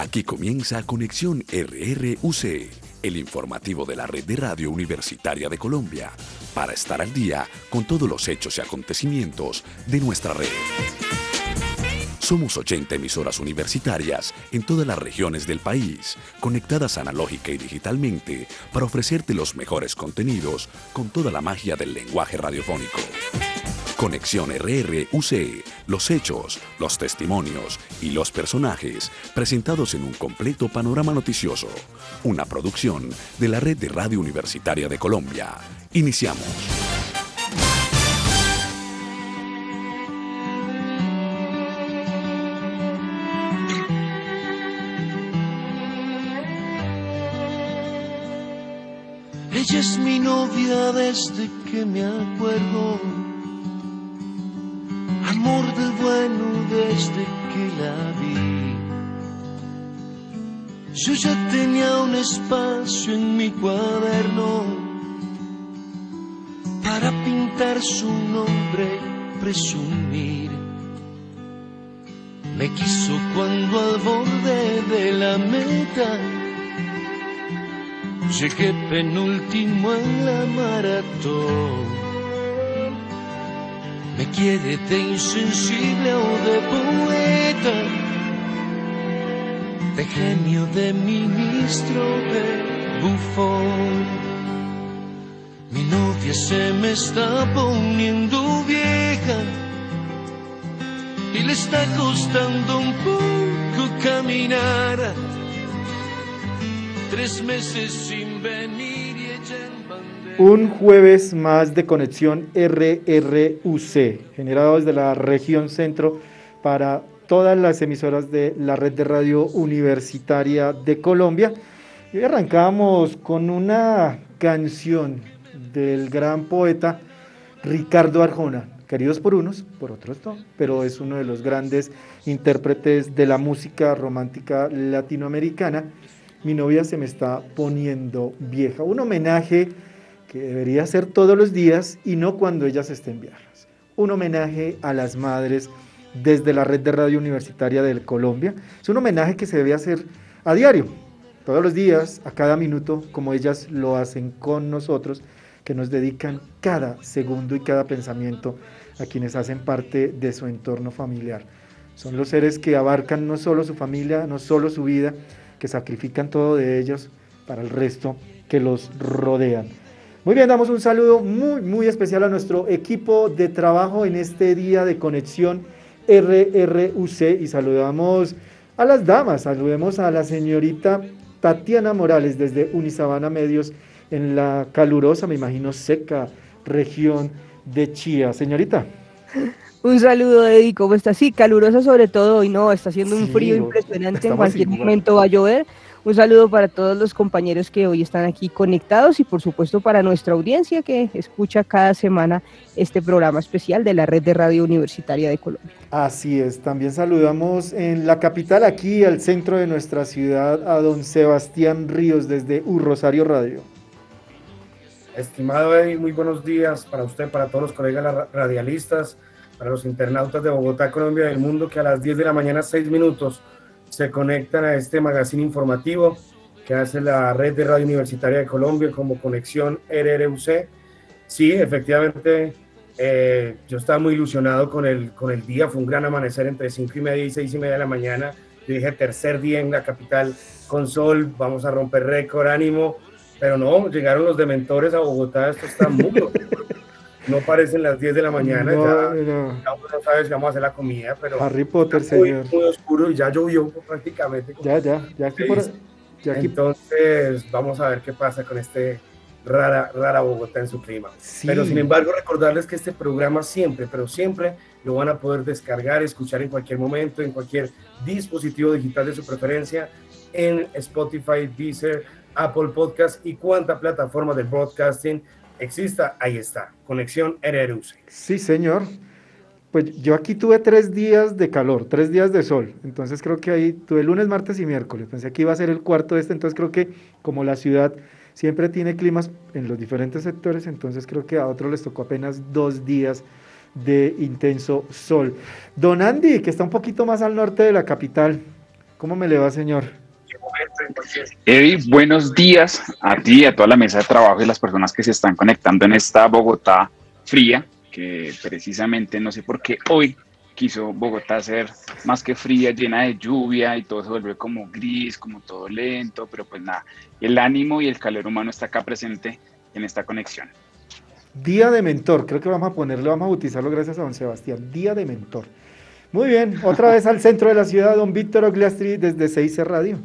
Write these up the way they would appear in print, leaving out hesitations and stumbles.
Aquí comienza Conexión RRUC, el informativo de la Red de Radio Universitaria de Colombia, para estar al día con todos los hechos y acontecimientos de nuestra red. Somos 80 emisoras universitarias en todas las regiones del país, conectadas analógica y digitalmente para ofrecerte los mejores contenidos con toda la magia del lenguaje radiofónico. Conexión RRUC, los hechos, los testimonios y los personajes presentados en un completo panorama noticioso. Una producción de la Red de Radio Universitaria de Colombia. Iniciamos. Ella es mi novia desde que me acuerdo, amor del bueno desde que la vi. Yo ya tenía un espacio en mi cuaderno para pintar su nombre, presumir. Me quiso cuando al borde de la meta llegué penúltimo en la maratón. Me quiere de insensible o de poeta, de genio, de ministro, de bufón. Mi novia se me está poniendo vieja y le está costando un poco caminar. 3 meses sin venir y ella en bandera. Un jueves más de Conexión RRUC, generado desde la región centro para todas las emisoras de la Red de Radio Universitaria de Colombia. Y hoy arrancamos con una canción del gran poeta Ricardo Arjona, queridos por unos, por otros no, pero es uno de los grandes intérpretes de la música romántica latinoamericana. Mi novia se me está poniendo vieja, un homenaje que debería ser todos los días y no cuando ellas estén viejas. Un homenaje a las madres desde la Red de Radio Universitaria de Colombia. Es un homenaje que se debe hacer a diario, todos los días, a cada minuto, como ellas lo hacen con nosotros, que nos dedican cada segundo y cada pensamiento a quienes hacen parte de su entorno familiar. Son los seres que abarcan no solo su familia, no solo su vida, que sacrifican todo de ellos para el resto que los rodean. Muy bien, damos un saludo muy especial a nuestro equipo de trabajo en este día de Conexión RRUC y saludamos a las damas, saludemos a la señorita Tatiana Morales desde Unisabana Medios en la calurosa, me imagino seca, región de Chía. Señorita. Un saludo, Eddie, ¿cómo estás? Sí, calurosa sobre todo hoy, no, está haciendo un frío impresionante, en cualquier momento va a llover. Un saludo para todos los compañeros que hoy están aquí conectados y por supuesto para nuestra audiencia que escucha cada semana este programa especial de la Red de Radio Universitaria de Colombia. Así es, también saludamos en la capital, aquí al centro de nuestra ciudad, a don Sebastián Ríos desde Rosario Radio. Estimado Eddie, muy buenos días para usted, para todos los colegas radialistas, para los internautas de Bogotá, Colombia y del mundo que a las 10 de la mañana, 6 minutos, se conectan a este magazine informativo que hace la Red de Radio Universitaria de Colombia como Conexión RRUC. Sí, efectivamente, yo estaba muy ilusionado con el día, fue un gran amanecer entre 5:30 y 6:30 de la mañana. Yo dije, tercer día en la capital con sol, vamos a romper récord, ánimo, pero no, llegaron los dementores a Bogotá, esto está mudo. No parecen las 10 de la mañana, ya no sabes si vamos a hacer la comida, pero Harry Potter, muy, señor. muy oscuro y ya llovió prácticamente. Ya aquí Entonces vamos a ver qué pasa con este rara Bogotá en su clima. Sí. Pero sin embargo recordarles que este programa siempre lo van a poder descargar, escuchar en cualquier momento, en cualquier dispositivo digital de su preferencia, en Spotify, Deezer, Apple Podcast y cuánta plataforma de broadcasting exista, ahí está, Conexión RRUC. Sí, señor. Pues yo aquí tuve 3 días de calor, 3 días de sol, entonces creo que ahí tuve lunes, martes y miércoles, pensé que iba a ser el cuarto de entonces creo que como la ciudad siempre tiene climas en los diferentes sectores, entonces creo que a otros les tocó apenas 2 días de intenso sol. Don Andy, que está un poquito más al norte de la capital, ¿Cómo me le va, señor? Eddie, buenos días a ti, a toda la mesa de trabajo y las personas que se están conectando en esta Bogotá fría, que precisamente no sé por qué hoy quiso Bogotá ser más que fría, llena de lluvia y todo se vuelve como gris, como todo lento, pero pues nada, el ánimo y el calor humano está acá presente en esta conexión. Día de Mentor, creo que vamos a bautizarlo gracias a don Sebastián, Día de Mentor. Muy bien, otra vez al centro de la ciudad, don Víctor Ogliastri desde 6 Radio.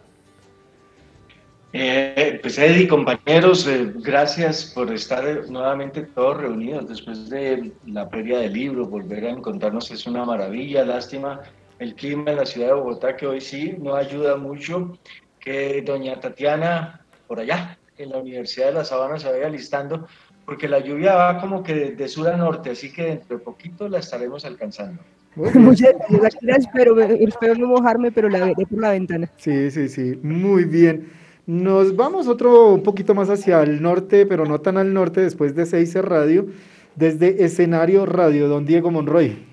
Pues Eddie, compañeros, gracias por estar nuevamente todos reunidos después de la Feria del Libro. Volver a encontrarnos es una maravilla. Lástima el clima en la ciudad de Bogotá, que hoy sí no ayuda mucho. Que doña Tatiana, por allá, en la Universidad de La Sabana, se vaya alistando, porque la lluvia va como que de sur a norte, así que dentro de poquito la estaremos alcanzando. Muchas gracias, espero no mojarme, pero la veré por la ventana. Sí, muy bien. Nos vamos un poquito más hacia el norte, pero no tan al norte, después de 6 Radio, desde Escenario Radio, don Diego Monroy.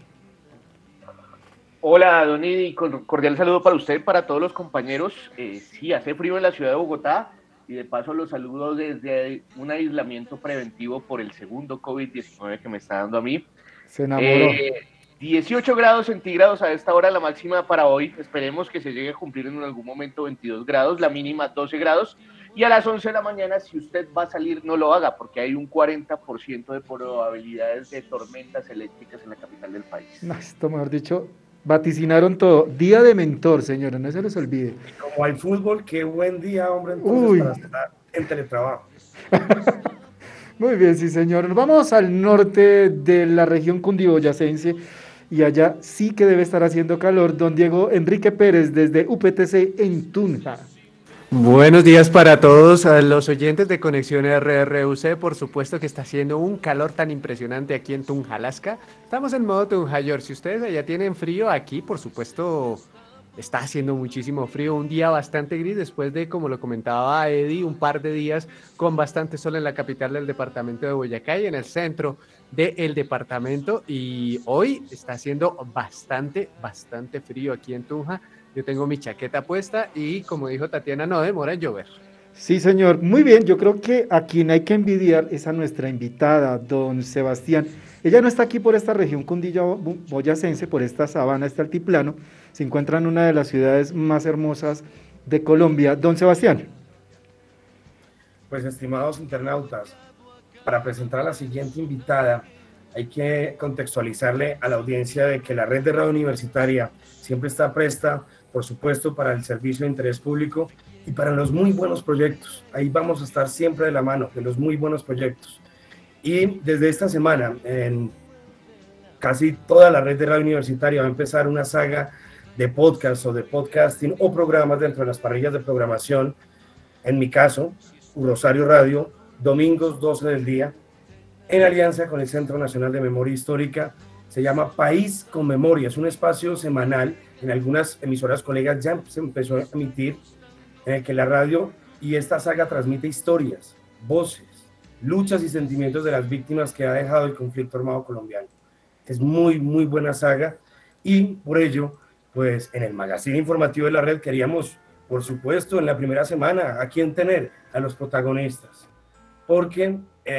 Hola, don Idi, cordial saludo para usted, para todos los compañeros. Sí, hace frío en la ciudad de Bogotá y de paso los saludo desde un aislamiento preventivo por el segundo COVID-19 que me está dando a mí. Se enamoró. 18 grados centígrados a esta hora, la máxima para hoy. Esperemos que se llegue a cumplir en algún momento 22 grados, la mínima 12 grados. Y a las 11 de la mañana, si usted va a salir, no lo haga, porque hay un 40% de probabilidades de tormentas eléctricas en la capital del país. No, esto mejor dicho, vaticinaron todo. Día de Mentor, señores, no se les olvide. Como hay fútbol, qué buen día, hombre, entonces para estar en teletrabajo. Muy bien, sí, señor. Nos vamos al norte de la región cundiboyacense y allá sí que debe estar haciendo calor. Don Diego Enrique Pérez desde UPTC en Tunja. Buenos días para todos a los oyentes de Conexión RRUC. Por supuesto que está haciendo un calor tan impresionante aquí en Tunja, Alaska. Estamos en modo Tunjayor. Si ustedes allá tienen frío, aquí por supuesto está haciendo muchísimo frío. Un día bastante gris después de, como lo comentaba Eddie, un par de días con bastante sol en la capital del departamento de Boyacá y en el centro del departamento. Y hoy está haciendo bastante frío aquí en Tunja. Yo tengo mi chaqueta puesta y, como dijo Tatiana, no demora en llover. Sí, señor. Muy bien. Yo creo que a quien hay que envidiar es a nuestra invitada, don Sebastián. Ella no está aquí por esta región cundiboyacense, por esta sabana, este altiplano. Se encuentra en una de las ciudades más hermosas de Colombia. Don Sebastián. Pues, estimados internautas, para presentar a la siguiente invitada, hay que contextualizarle a la audiencia de que la red de radio universitaria siempre está presta, por supuesto, para el servicio de interés público y para los muy buenos proyectos. Ahí vamos a estar siempre de la mano de los muy buenos proyectos. Y desde esta semana, en casi toda la red de radio universitaria va a empezar una saga de podcast o de podcasting o programas dentro de las parrillas de programación. En mi caso, Rosario Radio, domingos 12 del día, en alianza con el Centro Nacional de Memoria Histórica. Se llama País con Memoria, es un espacio semanal. En algunas emisoras colegas ya se empezó a emitir, que la radio y esta saga transmite historias, voces, luchas y sentimientos de las víctimas que ha dejado el conflicto armado colombiano. Es muy buena saga y por ello, pues en el magazine informativo de la red queríamos, por supuesto, en la primera semana, ¿a quién tener? A los protagonistas. Porque,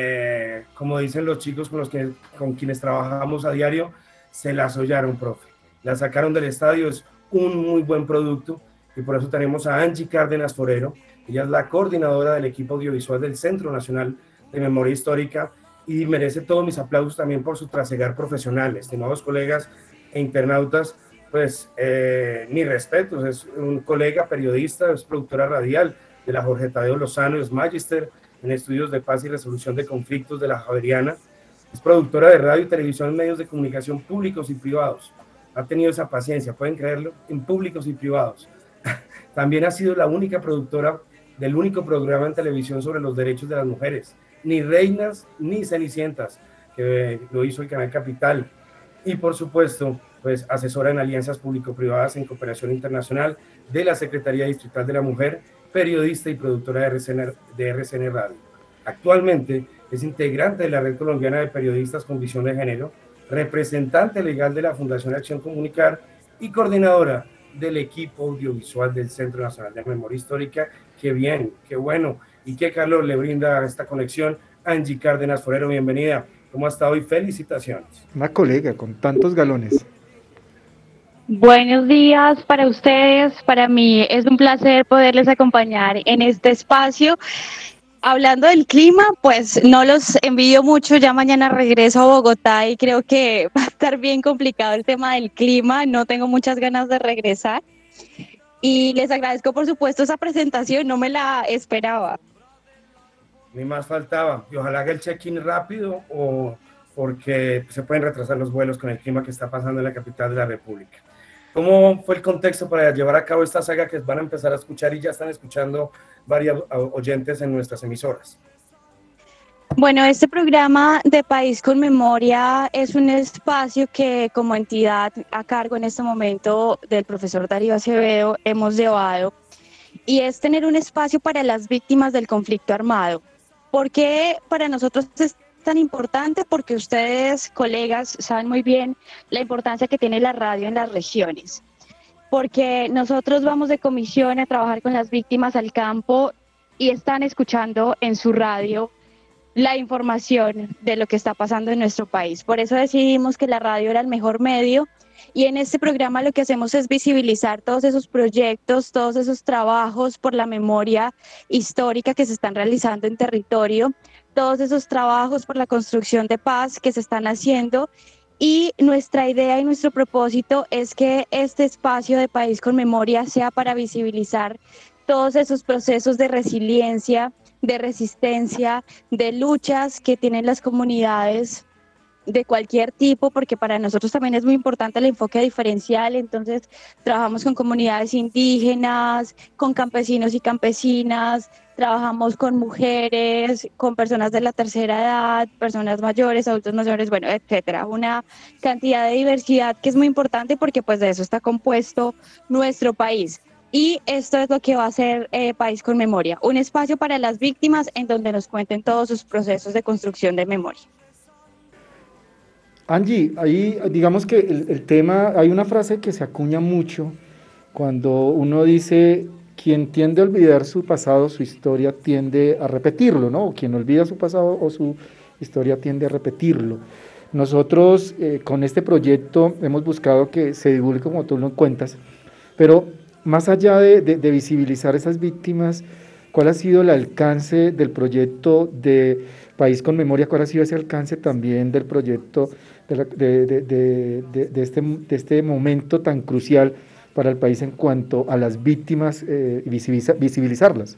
como dicen los chicos con quienes trabajamos a diario, se la sollaron, profe. La sacaron del estadio, es un muy buen producto y por eso tenemos a Angie Cárdenas Forero. Ella es la coordinadora del equipo audiovisual del Centro Nacional de Memoria Histórica y merece todos mis aplausos también por su trasegar profesional. Estimados colegas e internautas, pues mis respetos, es un colega periodista, es productora radial de la Jorge Tadeo Lozano, es magíster en estudios de paz y resolución de conflictos de la Javeriana, es productora de radio y televisión en medios de comunicación públicos y privados. Ha tenido esa paciencia, pueden creerlo, en públicos y privados. También ha sido la única productora del único programa en televisión sobre los derechos de las mujeres, ni reinas ni cenicientas, que lo hizo el Canal Capital. Y por supuesto, pues asesora en alianzas público-privadas en cooperación internacional de la Secretaría Distrital de la Mujer, periodista y productora de RCN Radio. Actualmente es integrante de la Red Colombiana de Periodistas con Visión de Género, representante legal de la Fundación Acción Comunicar y coordinadora del equipo audiovisual del Centro Nacional de Memoria Histórica. Qué bien, qué bueno y qué calor le brinda esta conexión. Angie Cárdenas Forero, bienvenida. ¿Cómo ha estado hoy? Felicitaciones. Una colega con tantos galones. Buenos días para ustedes. Para mí es un placer poderles acompañar en este espacio. Hablando del clima, pues no los envidio mucho. Ya mañana regreso a Bogotá y creo que va a estar bien complicado el tema del clima. No tengo muchas ganas de regresar. Y les agradezco, por supuesto, esa presentación. No me la esperaba. Ni más faltaba. Y ojalá haga el check-in rápido o porque se pueden retrasar los vuelos con el clima que está pasando en la capital de la República. ¿Cómo fue el contexto para llevar a cabo esta saga que van a empezar a escuchar y ya están escuchando varios oyentes en nuestras emisoras? Bueno, este programa de País con Memoria es un espacio que como entidad a cargo en este momento del profesor Darío Acevedo hemos llevado, y es tener un espacio para las víctimas del conflicto armado. ¿Por qué para nosotros es tan importante? Porque ustedes, colegas, saben muy bien la importancia que tiene la radio en las regiones. Porque nosotros vamos de comisión a trabajar con las víctimas al campo y están escuchando en su radio la información de lo que está pasando en nuestro país. Por eso decidimos que la radio era el mejor medio, y en este programa lo que hacemos es visibilizar todos esos proyectos, todos esos trabajos por la memoria histórica que se están realizando en territorio, todos esos trabajos por la construcción de paz que se están haciendo. Y nuestra idea y nuestro propósito es que este espacio de País con Memoria sea para visibilizar todos esos procesos de resiliencia, de resistencia, de luchas que tienen las comunidades de cualquier tipo, porque para nosotros también es muy importante el enfoque diferencial. Entonces trabajamos con comunidades indígenas, con campesinos y campesinas, trabajamos con mujeres, con personas de la tercera edad, personas mayores, adultos mayores, bueno, etcétera. Una cantidad de diversidad que es muy importante porque pues de eso está compuesto nuestro país. Y esto es lo que va a ser País con Memoria, un espacio para las víctimas en donde nos cuenten todos sus procesos de construcción de memoria. Angie, ahí digamos que el tema, hay una frase que se acuña mucho cuando uno dice: quien tiende a olvidar su pasado, su historia tiende a repetirlo, ¿no? O quien olvida su pasado o su historia tiende a repetirlo. Nosotros con este proyecto hemos buscado que se divulgue como tú lo cuentas, pero más allá de visibilizar esas víctimas, ¿cuál ha sido el alcance del proyecto de País con Memoria? ¿Cuál ha sido ese alcance también del proyecto de este momento tan crucial para el país en cuanto a las víctimas y visibilizarlas?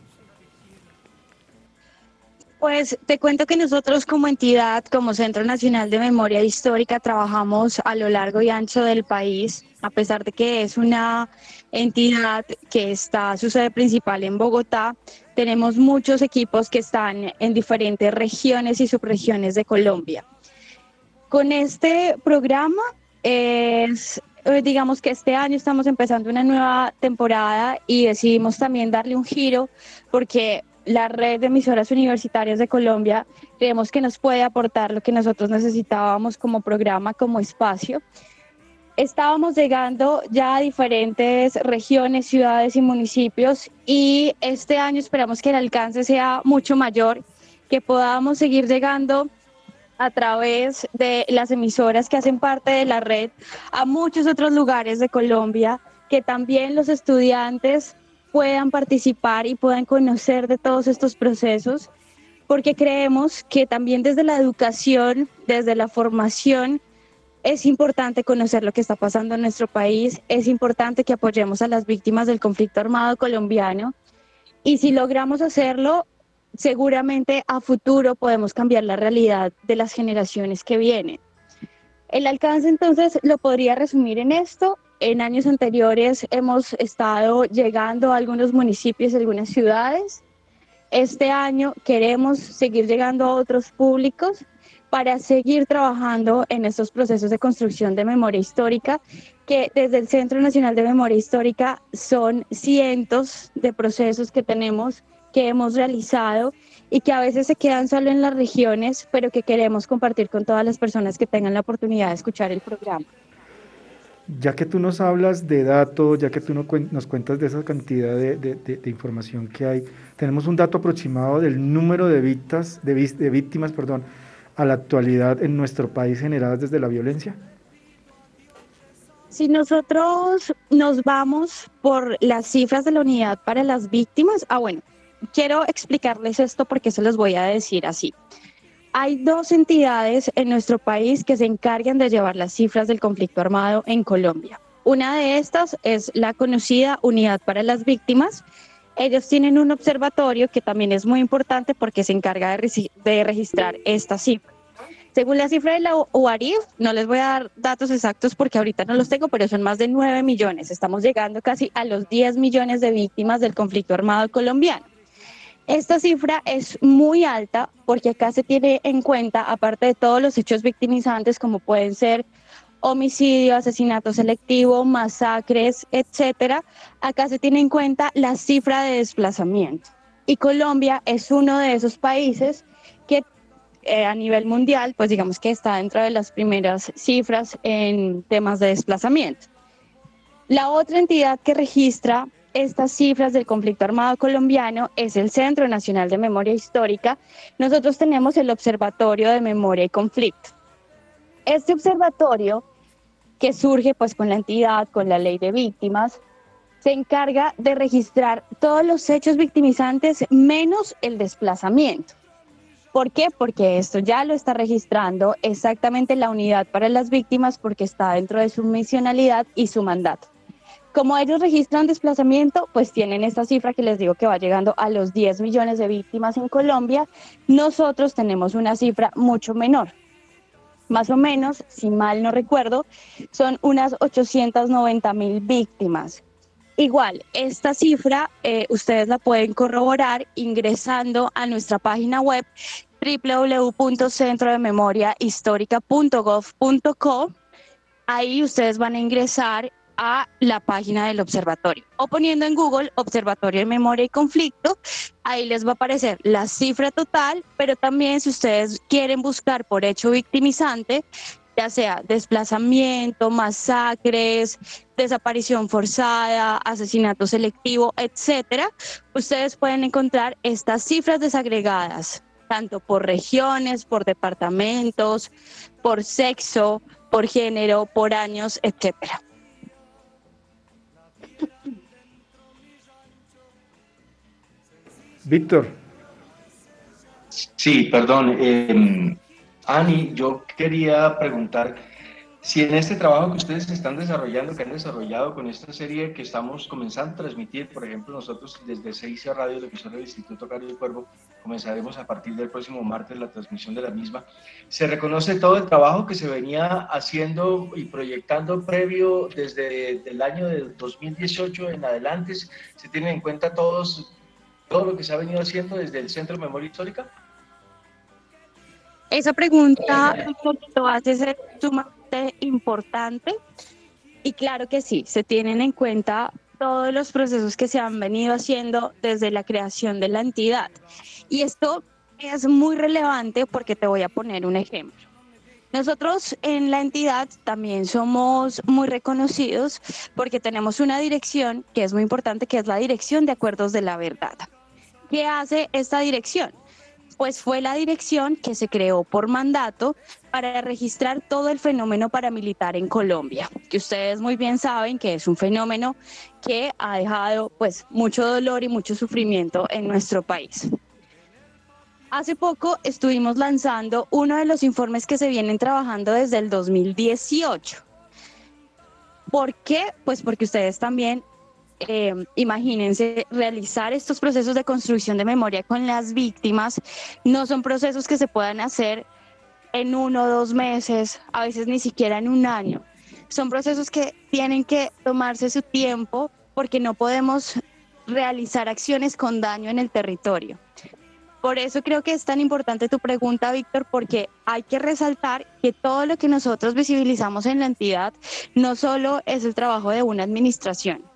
Pues te cuento que nosotros como entidad, como Centro Nacional de Memoria Histórica, trabajamos a lo largo y ancho del país, a pesar de que es una entidad que está su sede principal en Bogotá. Tenemos muchos equipos que están en diferentes regiones y subregiones de Colombia. Con este programa digamos que este año estamos empezando una nueva temporada y decidimos también darle un giro porque la red de emisoras universitarias de Colombia creemos que nos puede aportar lo que nosotros necesitábamos como programa, como espacio. Estábamos llegando ya a diferentes regiones, ciudades y municipios, y este año esperamos que el alcance sea mucho mayor, que podamos seguir llegando a través de las emisoras que hacen parte de la red a muchos otros lugares de Colombia, que también los estudiantes puedan participar y puedan conocer de todos estos procesos, porque creemos que también desde la educación, desde la formación, es importante conocer lo que está pasando en nuestro país, es importante que apoyemos a las víctimas del conflicto armado colombiano, y si logramos hacerlo, seguramente a futuro podemos cambiar la realidad de las generaciones que vienen. El alcance entonces lo podría resumir en esto. En años anteriores hemos estado llegando a algunos municipios, a algunas ciudades. Este año queremos seguir llegando a otros públicos para seguir trabajando en estos procesos de construcción de memoria histórica, que desde el Centro Nacional de Memoria Histórica son cientos de procesos que tenemos, que hemos realizado y que a veces se quedan solo en las regiones, pero que queremos compartir con todas las personas que tengan la oportunidad de escuchar el programa. Ya que tú nos hablas de datos, ya que tú nos cuentas de esa cantidad de información que hay, tenemos un dato aproximado del número de víctimas, perdón, a la actualidad en nuestro país generadas desde la violencia. Si nosotros nos vamos por las cifras de la unidad para las víctimas, bueno, quiero explicarles esto porque se los voy a decir así. Hay dos entidades en nuestro país que se encargan de llevar las cifras del conflicto armado en Colombia. Una de estas es la conocida Unidad para las Víctimas. Ellos tienen un observatorio que también es muy importante porque se encarga de registrar esta cifra. Según la cifra de la UARIF, no les voy a dar datos exactos porque ahorita no los tengo, pero son más de 9 millones. Estamos llegando casi a los 10 millones de víctimas del conflicto armado colombiano. Esta cifra es muy alta porque acá se tiene en cuenta, aparte de todos los hechos victimizantes como pueden ser homicidio, asesinato selectivo, masacres, etcétera, acá se tiene en cuenta la cifra de desplazamiento. Y Colombia es uno de esos países que a nivel mundial, pues digamos que está dentro de las primeras cifras en temas de desplazamiento. La otra entidad que registra estas cifras del conflicto armado colombiano es el Centro Nacional de Memoria Histórica. Nosotros tenemos el Observatorio de Memoria y Conflicto. Este observatorio, que surge pues con la entidad, con la ley de víctimas, se encarga de registrar todos los hechos victimizantes menos el desplazamiento. ¿Por qué? Porque esto ya lo está registrando exactamente la Unidad para las Víctimas porque está dentro de su misionalidad y su mandato. Como ellos registran desplazamiento, pues tienen esta cifra que les digo que va llegando a los 10 millones de víctimas en Colombia. Nosotros tenemos una cifra mucho menor. Más o menos, si mal no recuerdo, son unas 890,000 víctimas. Igual, esta cifra ustedes la pueden corroborar ingresando a nuestra página web www.centrodememoriahistórica.gov.co. Ahí ustedes van a ingresar a la página del observatorio o poniendo en Google Observatorio de Memoria y Conflicto, ahí les va a aparecer la cifra total, pero también si ustedes quieren buscar por hecho victimizante, ya sea desplazamiento, masacres, desaparición forzada, asesinato selectivo, etcétera, ustedes pueden encontrar estas cifras desagregadas, tanto por regiones, por departamentos, por sexo, por género, por años, etcétera. Víctor. Sí, perdón. Ani, yo quería preguntar si en este trabajo que ustedes están desarrollando, que han desarrollado con esta serie que estamos comenzando a transmitir, por ejemplo, nosotros desde CIC Radio, el emisor del Instituto Cario Cuervo, comenzaremos a partir del próximo martes la transmisión de la misma. ¿Se reconoce todo el trabajo que se venía haciendo y proyectando previo desde el año de 2018 en adelante? ¿Se tienen en cuenta todo lo que se ha venido haciendo desde el Centro de Memoria Histórica? Esa pregunta lo hace ser sumamente importante y claro que sí, se tienen en cuenta todos los procesos que se han venido haciendo desde la creación de la entidad. Y esto es muy relevante porque te voy a poner un ejemplo. Nosotros en la entidad también somos muy reconocidos porque tenemos una dirección que es muy importante, que es la Dirección de Acuerdos de la Verdad. ¿Qué hace esta dirección? Pues fue la dirección que se creó por mandato para registrar todo el fenómeno paramilitar en Colombia, que ustedes muy bien saben que es un fenómeno que ha dejado pues mucho dolor y mucho sufrimiento en nuestro país. Hace poco estuvimos lanzando uno de los informes que se vienen trabajando desde el 2018. ¿Por qué? Pues porque ustedes también imagínense, realizar estos procesos de construcción de memoria con las víctimas no son procesos que se puedan hacer en 1 o 2 meses, a veces ni siquiera en 1 año. Son procesos que tienen que tomarse su tiempo porque no podemos realizar acciones con daño en el territorio. Por eso creo que es tan importante tu pregunta, Víctor, porque hay que resaltar que todo lo que nosotros visibilizamos en la entidad no solo es el trabajo de una administración,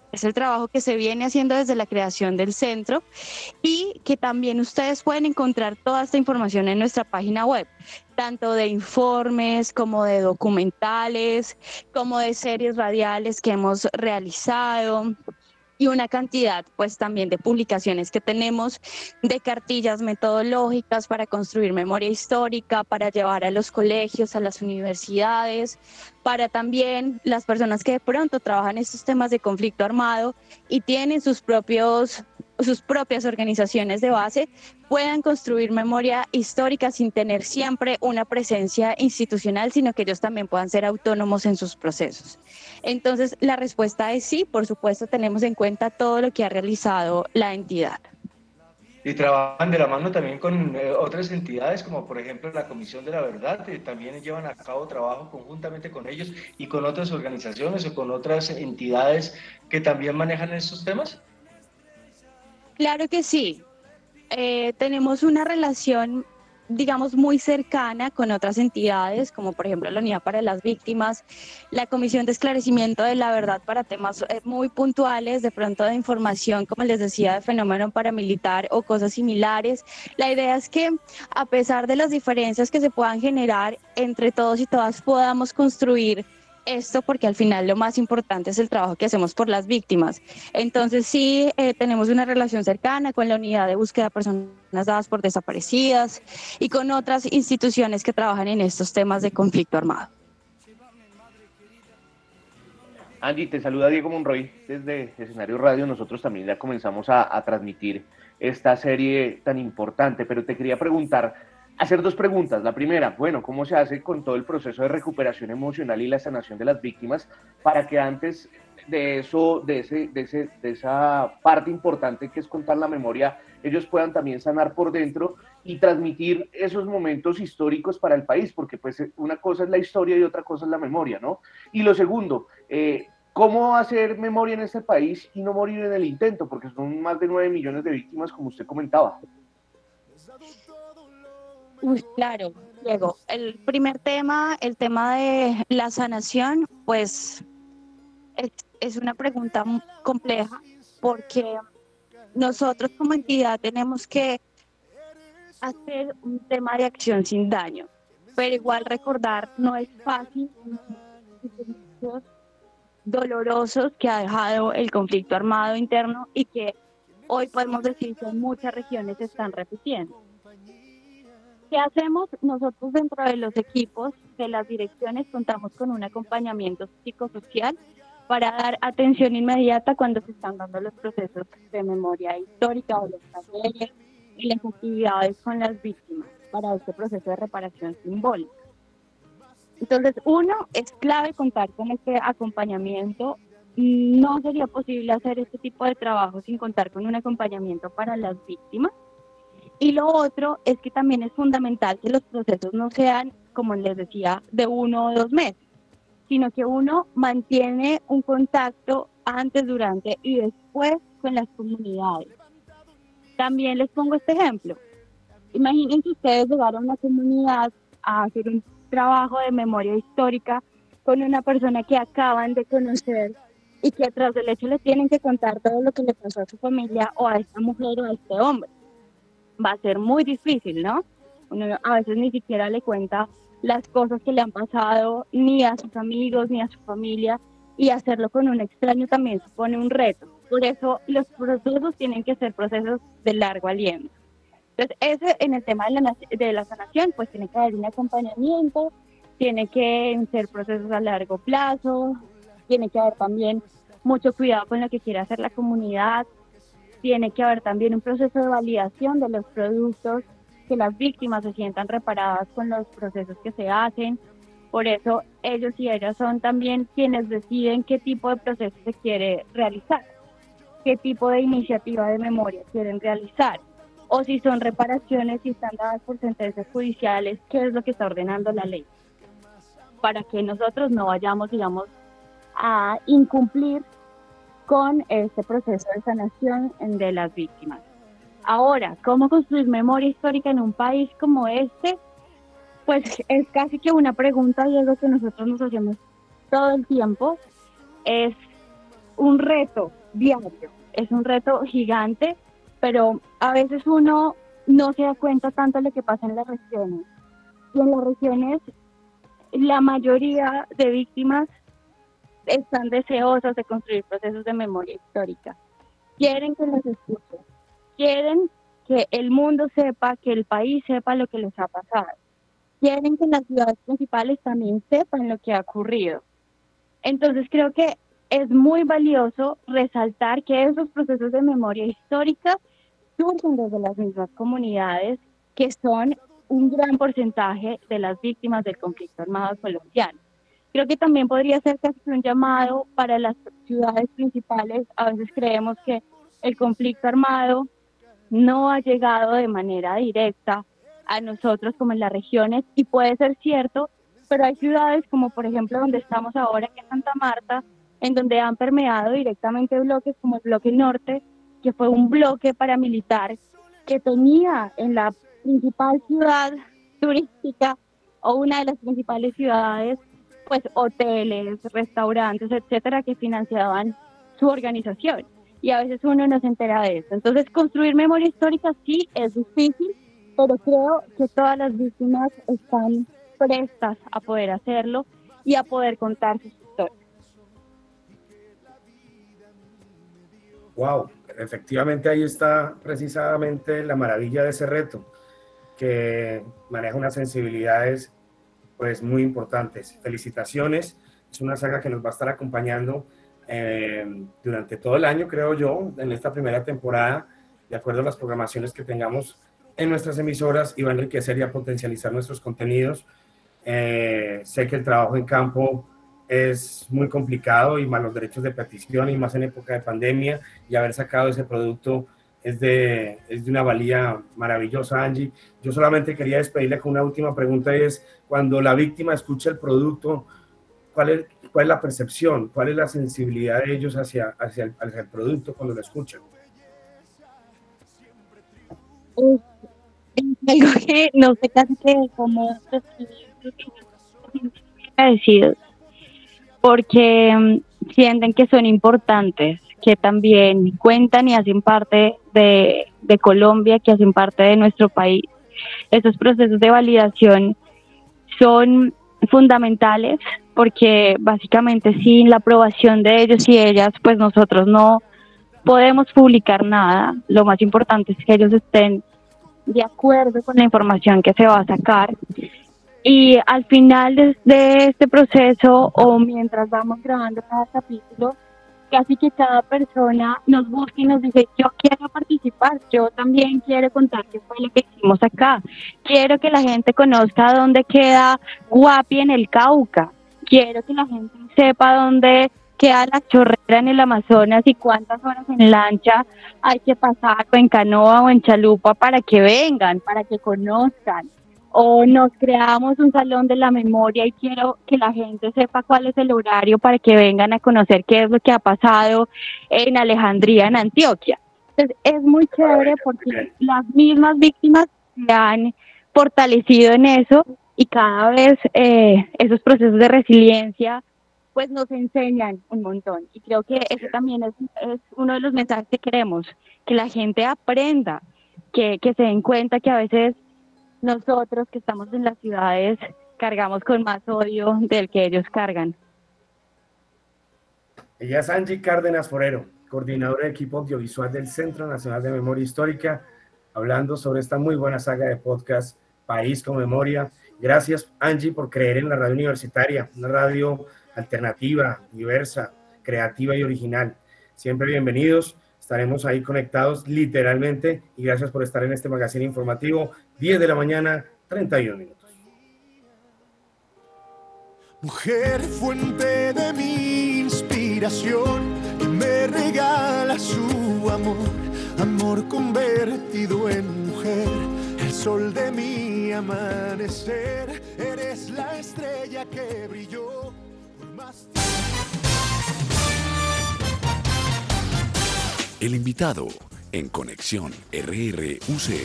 Es el trabajo que se viene haciendo desde la creación del centro y que también ustedes pueden encontrar toda esta información en nuestra página web, tanto de informes como de documentales, como de series radiales que hemos realizado y una cantidad pues también de publicaciones que tenemos, de cartillas metodológicas para construir memoria histórica, para llevar a los colegios, a las universidades, para también las personas que de pronto trabajan estos temas de conflicto armado y tienen sus propias organizaciones de base, puedan construir memoria histórica sin tener siempre una presencia institucional, sino que ellos también puedan ser autónomos en sus procesos. Entonces, la respuesta es sí, por supuesto, tenemos en cuenta todo lo que ha realizado la entidad. Y trabajan de la mano también con otras entidades, como por ejemplo la Comisión de la Verdad, que también llevan a cabo trabajo conjuntamente con ellos y con otras organizaciones o con otras entidades que también manejan estos temas. Claro que sí. Tenemos una relación, digamos, muy cercana con otras entidades, como por ejemplo la Unidad para las Víctimas, la Comisión de Esclarecimiento de la Verdad para temas muy puntuales, de pronto de información, como les decía, de fenómeno paramilitar o cosas similares. La idea es que a pesar de las diferencias que se puedan generar, entre todos y todas podamos construir esto, porque al final lo más importante es el trabajo que hacemos por las víctimas. Entonces sí, tenemos una relación cercana con la Unidad de Búsqueda de Personas Dadas por Desaparecidas y con otras instituciones que trabajan en estos temas de conflicto armado. Angie, te saluda Diego Monroy desde Escenario Radio. Nosotros también ya comenzamos a transmitir esta serie tan importante, pero te quería hacer dos preguntas. La primera, bueno, ¿cómo se hace con todo el proceso de recuperación emocional y la sanación de las víctimas para que antes de eso, de esa parte importante que es contar la memoria, ellos puedan también sanar por dentro y transmitir esos momentos históricos para el país? Porque pues una cosa es la historia y otra cosa es la memoria, ¿no? Y lo segundo, ¿cómo hacer memoria en este país y no morir en el intento? Porque son más de 9 millones de víctimas, como usted comentaba. Claro, Diego. El primer tema, el tema de la sanación, pues es una pregunta compleja porque nosotros como entidad tenemos que hacer un tema de acción sin daño, pero igual recordar no es fácil, dolorosos que ha dejado el conflicto armado interno y que hoy podemos decir que en muchas regiones se están repitiendo. ¿Qué hacemos? Nosotros dentro de los equipos de las direcciones contamos con un acompañamiento psicosocial para dar atención inmediata cuando se están dando los procesos de memoria histórica o los talleres y las actividades con las víctimas para este proceso de reparación simbólica. Entonces, uno, es clave contar con este acompañamiento. No sería posible hacer este tipo de trabajo sin contar con un acompañamiento para las víctimas. Y lo otro es que también es fundamental que los procesos no sean, como les decía, de 1 o 2 meses, sino que uno mantiene un contacto antes, durante y después con las comunidades. También les pongo este ejemplo. Imaginen que ustedes llegaron a una comunidad a hacer un trabajo de memoria histórica con una persona que acaban de conocer y que tras del hecho le tienen que contar todo lo que le pasó a su familia o a esta mujer o a este hombre. Va a ser muy difícil, ¿no? Uno a veces ni siquiera le cuenta las cosas que le han pasado ni a sus amigos ni a su familia, y hacerlo con un extraño también supone un reto. Por eso los procesos tienen que ser procesos de largo aliento. Entonces, ese, en el tema de la sanación, pues tiene que haber un acompañamiento, tiene que ser procesos a largo plazo, tiene que haber también mucho cuidado con lo que quiere hacer la comunidad, tiene que haber también un proceso de validación de los productos, que las víctimas se sientan reparadas con los procesos que se hacen. Por eso ellos y ellas son también quienes deciden qué tipo de proceso se quiere realizar, qué tipo de iniciativa de memoria quieren realizar, o si son reparaciones, si están dadas por sentencias judiciales, qué es lo que está ordenando la ley, para que nosotros no vayamos, digamos, a incumplir con este proceso de sanación de las víctimas. Ahora, ¿cómo construir memoria histórica en un país como este? Pues es casi que una pregunta, y algo que nosotros nos hacemos todo el tiempo. Es un reto diario, es un reto gigante, pero a veces uno no se da cuenta tanto de lo que pasa en las regiones. Y en las regiones, la mayoría de víctimas están deseosas de construir procesos de memoria histórica. Quieren que los escuchen, quieren que el mundo sepa, que el país sepa lo que les ha pasado. Quieren que las ciudades principales también sepan lo que ha ocurrido. Entonces creo que es muy valioso resaltar que esos procesos de memoria histórica surgen desde las mismas comunidades, que son un gran porcentaje de las víctimas del conflicto armado colombiano. Creo que también podría ser casi un llamado para las ciudades principales. A veces creemos que el conflicto armado no ha llegado de manera directa a nosotros como en las regiones, y puede ser cierto, pero hay ciudades como por ejemplo donde estamos ahora, que es Santa Marta, en donde han permeado directamente bloques como el bloque norte, que fue un bloque paramilitar que tenía en la principal ciudad turística o una de las principales ciudades, pues hoteles, restaurantes, etcétera, que financiaban su organización. Y a veces uno no se entera de eso. Entonces, construir memoria histórica sí es difícil, pero creo que todas las víctimas están prestas a poder hacerlo y a poder contar sus historias. Wow, efectivamente ahí está precisamente la maravilla de ese reto, que maneja unas sensibilidades pues muy importantes. Felicitaciones, es una saga que nos va a estar acompañando durante todo el año, creo yo, en esta primera temporada, de acuerdo a las programaciones que tengamos en nuestras emisoras, y va a enriquecer y a potencializar nuestros contenidos. Sé que el trabajo en campo es muy complicado, y más los derechos de petición, y más en época de pandemia, y haber sacado ese producto es de una valía maravillosa, Angie. Yo solamente quería despedirle con una última pregunta, y es: cuando la víctima escucha el producto, ¿cuál es la percepción? ¿Cuál es la sensibilidad de ellos hacia el producto cuando lo escuchan? Es algo que no sé casi que cómo agradecidos, porque sienten que son importantes, que también cuentan y hacen parte de Colombia, que hacen parte de nuestro país. Estos procesos de validación son fundamentales, porque básicamente sin la aprobación de ellos y ellas, pues nosotros no podemos publicar nada. Lo más importante es que ellos estén de acuerdo con la información que se va a sacar. Y al final de este proceso, o mientras vamos grabando cada capítulo, casi que cada persona nos busca y nos dice: yo quiero participar, yo también quiero contar qué fue lo que hicimos acá, quiero que la gente conozca dónde queda Guapi en el Cauca, quiero que la gente sepa dónde queda la Chorrera en el Amazonas y cuántas horas en lancha hay que pasar, o en canoa o en chalupa, para que vengan, para que conozcan. O nos creamos un salón de la memoria y quiero que la gente sepa cuál es el horario para que vengan a conocer qué es lo que ha pasado en Alejandría, en Antioquia. Entonces es muy chévere, porque las mismas víctimas se han fortalecido en eso, y cada vez esos procesos de resiliencia pues nos enseñan un montón. Y creo que eso también es uno de los mensajes que queremos, que la gente aprenda, que se den cuenta que a veces nosotros que estamos en las ciudades cargamos con más odio del que ellos cargan. Ella es Angie Cárdenas Forero, coordinadora de equipo audiovisual del Centro Nacional de Memoria Histórica, hablando sobre esta muy buena saga de podcast, País con Memoria. Gracias, Angie, por creer en la radio universitaria, una radio alternativa, diversa, creativa y original. Siempre bienvenidos. Estaremos ahí conectados literalmente, y gracias por estar en este magazine informativo. 10 de la mañana, 31 minutos. Mujer, fuente de mi inspiración, que me regala su amor, amor convertido en mujer, el sol de mi amanecer, eres la estrella que brilló por más. El invitado en Conexión RRUC.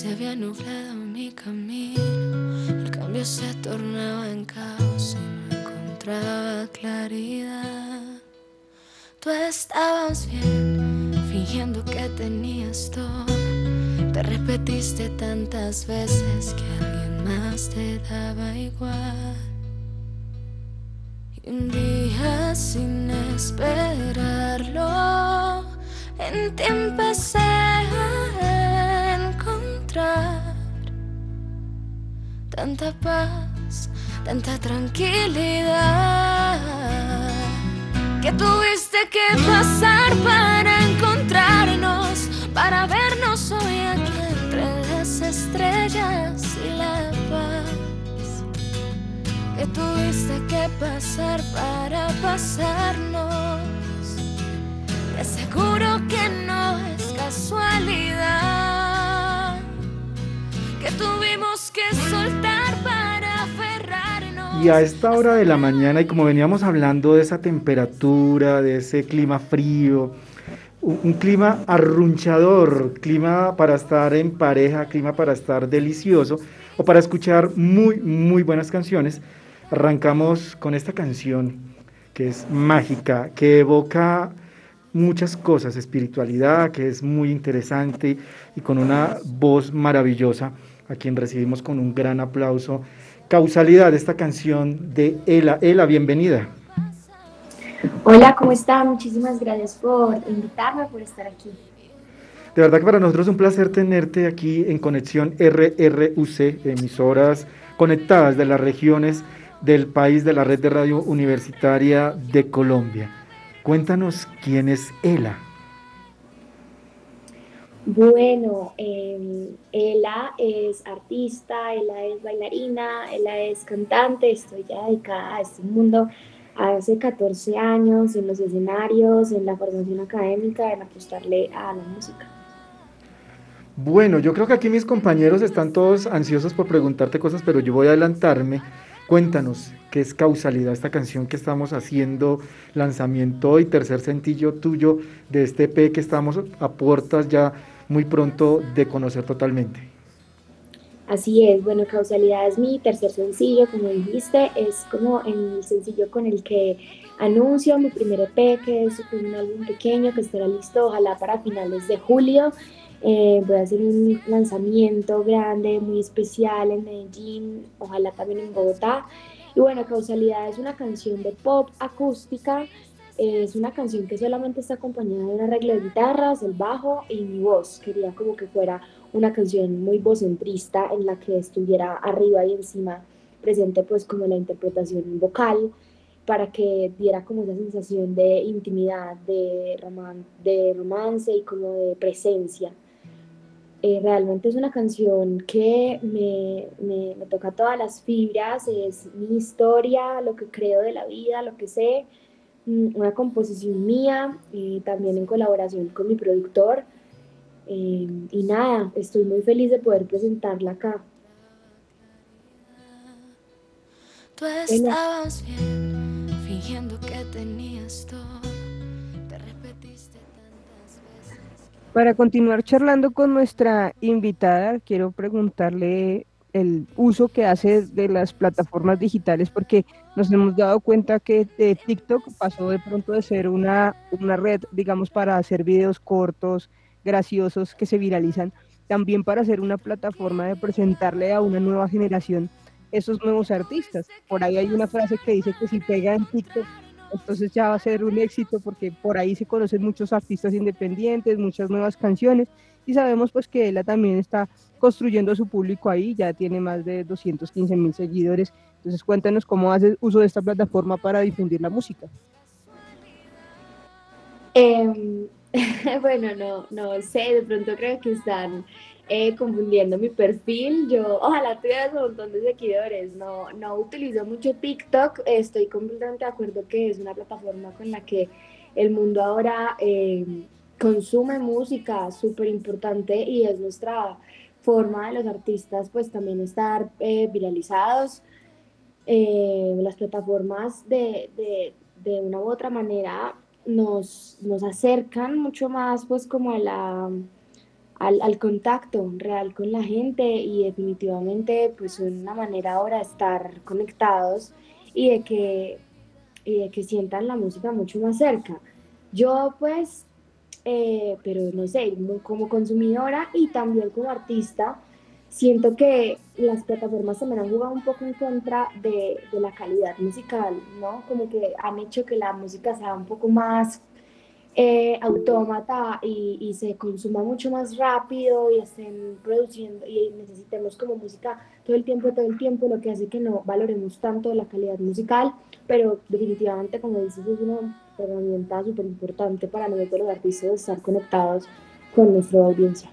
Se había nublado mi camino, el cambio se tornaba en caos y no encontraba claridad. Tú estabas bien, fingiendo que tenías todo. Te repetiste tantas veces que alguien más te daba igual. Y un día sin esperarlo, en ti empecé a encontrar tanta paz, tanta tranquilidad, que tuviste que pasar para encontrarnos, para vernos hoy aquí entre las estrellas y la paz, que tuviste que pasar para pasarnos. Te aseguro que no es casualidad, que tuvimos que soltar para aferrarnos. Y a esta hora de la mañana, y como veníamos hablando de esa temperatura, de ese clima frío, un clima arrunchador, clima para estar en pareja, clima para estar delicioso, o para escuchar muy, muy buenas canciones, arrancamos con esta canción que es mágica, que evoca muchas cosas, espiritualidad, que es muy interesante y con una voz maravillosa, a quien recibimos con un gran aplauso. Causalidad, esta canción de Ela. Ela, bienvenida. Hola, ¿cómo están? Muchísimas gracias por invitarme, por estar aquí. De verdad que para nosotros es un placer tenerte aquí en Conexión RRUC, emisoras conectadas de las regiones del país de la Red de Radio Universitaria de Colombia. Cuéntanos quién es Ela. Bueno, Ela es artista, Ela es bailarina, Ela es cantante. Estoy ya dedicada a este mundo hace 14 años en los escenarios, en la formación académica, en apostarle a la música. Bueno, yo creo que aquí mis compañeros están todos ansiosos por preguntarte cosas, pero yo voy a adelantarme. Cuéntanos, ¿qué es Causalidad? Esta canción que estamos haciendo, lanzamiento y tercer sencillo tuyo de este EP que estamos a puertas ya muy pronto de conocer totalmente. Así es, bueno, Causalidad es mi tercer sencillo, como dijiste, es como el sencillo con el que anuncio mi primer EP, que es un álbum pequeño que estará listo ojalá para finales de julio. Voy a hacer un lanzamiento grande, muy especial en Medellín, ojalá también en Bogotá. Y bueno, Causalidad es una canción de pop acústica, es una canción que solamente está acompañada de un arreglo de guitarras, el bajo y mi voz. Quería como que fuera una canción muy vocentrista en la que estuviera arriba y encima presente pues como la interpretación vocal, para que diera como esa sensación de intimidad, de romance y como de presencia. Realmente es una canción que me toca todas las fibras, es mi historia, lo que creo de la vida, lo que sé, una composición mía, también en colaboración con mi productor, y nada, estoy muy feliz de poder presentarla acá. Tú estabas bien, fingiendo que tenías todo. Para continuar charlando con nuestra invitada, quiero preguntarle el uso que hace de las plataformas digitales, porque nos hemos dado cuenta que TikTok pasó de pronto de ser una red, digamos, para hacer videos cortos, graciosos, que se viralizan, también para ser una plataforma de presentarle a una nueva generación esos nuevos artistas. Por ahí hay una frase que dice que si pega en TikTok, entonces ya va a ser un éxito, porque por ahí se conocen muchos artistas independientes, muchas nuevas canciones, y sabemos pues que ella también está construyendo su público ahí, ya tiene más de 215,000 seguidores. Entonces cuéntanos cómo haces uso de esta plataforma para difundir la música. Bueno, no sé, de pronto creo que están confundiendo mi perfil. Yo ojalá tuviera un montón de seguidores. No utilizo mucho TikTok. Estoy completamente de acuerdo que es una plataforma con la que el mundo ahora consume música, súper importante, y es nuestra forma de los artistas pues también estar viralizados. Las plataformas de una u otra manera nos acercan mucho más pues como a al contacto real con la gente y definitivamente pues son una manera ahora de estar conectados y de que sientan la música mucho más cerca. Yo pues, pero no sé, como consumidora y también como artista, siento que las plataformas también han jugado un poco en contra de la calidad musical, ¿no? Como que han hecho que la música sea un poco más autómata y se consuma mucho más rápido y estén produciendo y necesitemos como música todo el tiempo, lo que hace que no valoremos tanto la calidad musical, pero definitivamente, como dices, es una herramienta súper importante para nosotros los artistas estar conectados con nuestra audiencia.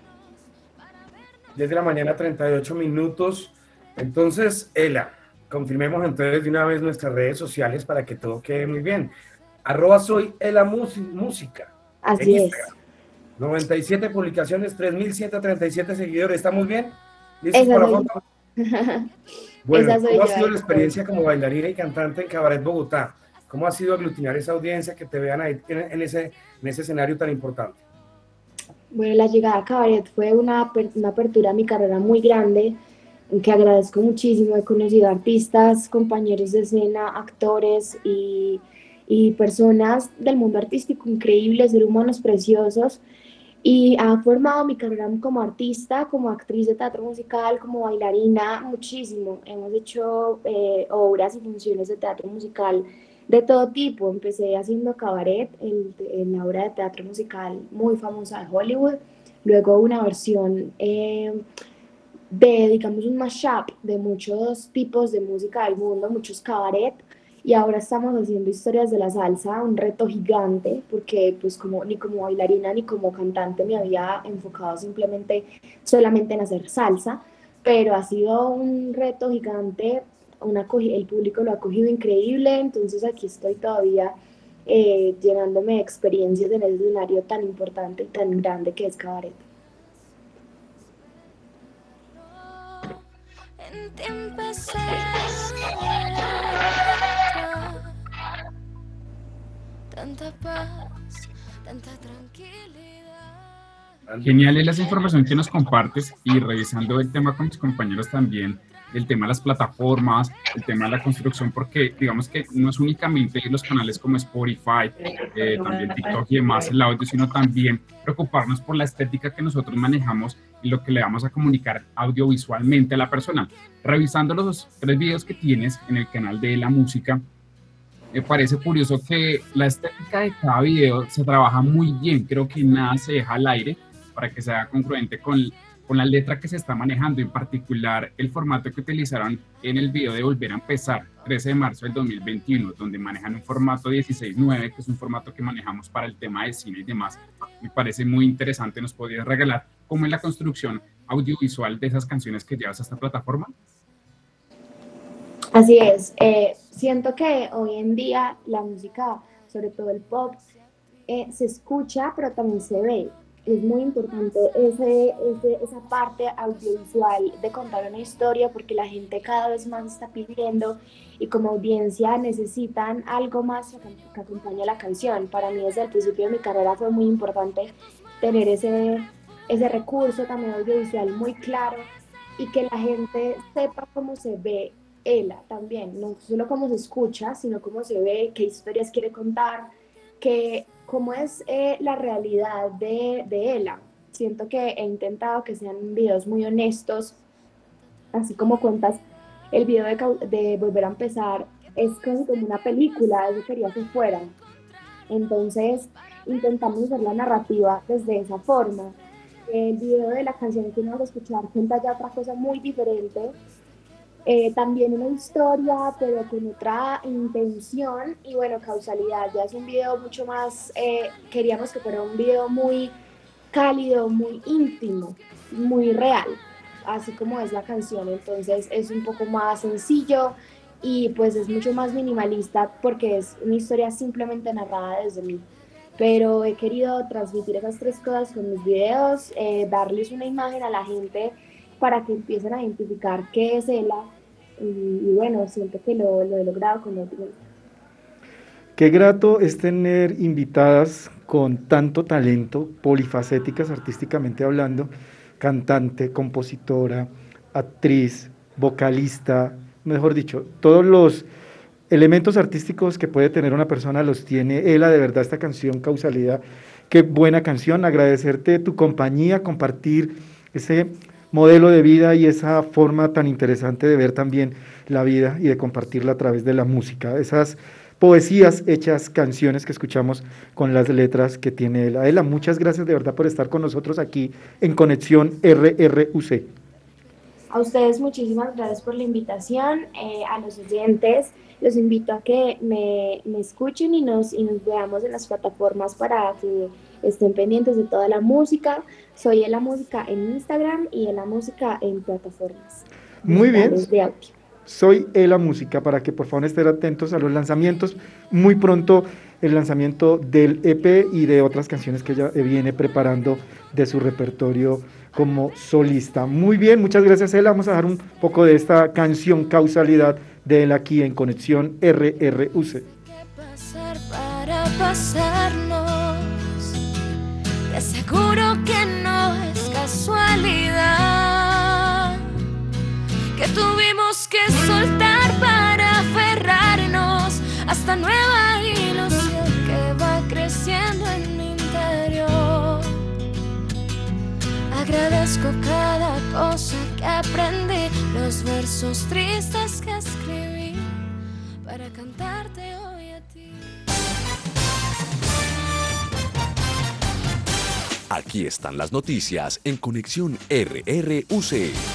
10 de la mañana, 38 minutos. Entonces, Ela, confirmemos entonces de una vez nuestras redes sociales para que todo quede muy bien. @soy Ela Música. Así es. 97 publicaciones, 3.137 seguidores. ¿Estamos bien? ¿Listos para la foto? Bueno, ¿cómo ha sido la experiencia como bailarina y cantante en Cabaret Bogotá? ¿Cómo ha sido aglutinar esa audiencia que te vean ahí en ese escenario tan importante? Bueno, la llegada a Cabaret fue una apertura a mi carrera muy grande, que agradezco muchísimo. He conocido artistas, compañeros de escena, actores y personas del mundo artístico increíbles, seres humanos preciosos, y ha formado mi carrera como artista, como actriz de teatro musical, como bailarina, muchísimo. Hemos hecho obras y funciones de teatro musical de todo tipo. Empecé haciendo Cabaret, la obra de teatro musical muy famosa de Hollywood, luego una versión digamos, un mashup de muchos tipos de música del mundo, muchos cabaret, y ahora estamos haciendo historias de la salsa, un reto gigante, porque pues ni como bailarina ni como cantante me había enfocado solamente en hacer salsa, pero ha sido un reto gigante, el público lo ha cogido increíble, entonces aquí estoy todavía llenándome de experiencias en ese escenario tan importante y tan grande que es Cabaret. En ti empecé tanta paz, tanta tranquilidad. Genial es la información que nos compartes y revisando el tema con mis compañeros también, el tema de las plataformas, el tema de la construcción, porque digamos que no es únicamente los canales como Spotify, también TikTok y demás, el audio, sino también preocuparnos por la estética que nosotros manejamos y lo que le vamos a comunicar audiovisualmente a la persona. Revisando los 3 videos que tienes en el canal de La Música, me parece curioso que la estética de cada video se trabaja muy bien, creo que nada se deja al aire para que sea congruente con la letra que se está manejando, en particular el formato que utilizaron en el video de Volver a Empezar, 13 de marzo del 2021, donde manejan un formato 16:9, que es un formato que manejamos para el tema de cine y demás. Me parece muy interesante. ¿Nos podrías regalar cómo es la construcción audiovisual de esas canciones que llevas a esta plataforma? Así es, siento que hoy en día la música, sobre todo el pop, se escucha, pero también se ve. Es muy importante esa parte audiovisual de contar una historia, porque la gente cada vez más está pidiendo y como audiencia necesitan algo más que acompañe a la canción. Para mí desde el principio de mi carrera fue muy importante tener ese recurso también audiovisual muy claro y que la gente sepa cómo se ve Ela también, no solo cómo se escucha, sino cómo se ve, qué historias quiere contar, cómo es la realidad de Ela. Siento que he intentado que sean videos muy honestos, así como cuentas el video de Volver a Empezar, es como una película, eso quería que fuera. Entonces intentamos hacer la narrativa desde esa forma. El video de la canción que vamos a escuchar cuenta ya otra cosa muy diferente, también una historia, pero con otra intención. Y bueno, Causalidad ya es un video mucho más, queríamos que fuera un video muy cálido, muy íntimo, muy real, así como es la canción. Entonces es un poco más sencillo y pues es mucho más minimalista porque es una historia simplemente narrada desde mí. Pero he querido transmitir esas 3 cosas con mis videos, darles una imagen a la gente para que empiecen a identificar qué es Ela, y bueno, siento que lo he logrado con otros. Qué grato es tener invitadas con tanto talento, polifacéticas artísticamente hablando, cantante, compositora, actriz, vocalista, mejor dicho, todos los elementos artísticos que puede tener una persona los tiene Ela. De verdad, esta canción Causalidad, qué buena canción. Agradecerte tu compañía, compartir ese modelo de vida y esa forma tan interesante de ver también la vida y de compartirla a través de la música, esas poesías hechas canciones que escuchamos con las letras que tiene Ela. Ela, muchas gracias de verdad por estar con nosotros aquí en Conexión RRUC. A ustedes muchísimas gracias por la invitación, a los oyentes los invito a que me escuchen y nos veamos en las plataformas para que estén pendientes de toda la música. Soy Ela Música en Instagram y Ela Música en plataformas. Muy bien. De audio. Soy Ela Música, para que por favor estén atentos a los lanzamientos. Muy pronto el lanzamiento del EP y de otras canciones que ella viene preparando de su repertorio como solista. Muy bien, muchas gracias, Ela. Vamos a dejar un poco de esta canción Causalidad de Ela aquí en Conexión RRUC. ¿Qué pasar para pasarnos? Te aseguro que no es casualidad que tuvimos que soltar para aferrarnos a esta nueva ilusión que va creciendo en mi interior. Agradezco cada cosa que aprendí, los versos tristes que escribí para cantarte hoy a ti. Aquí están las noticias en Conexión RRUC.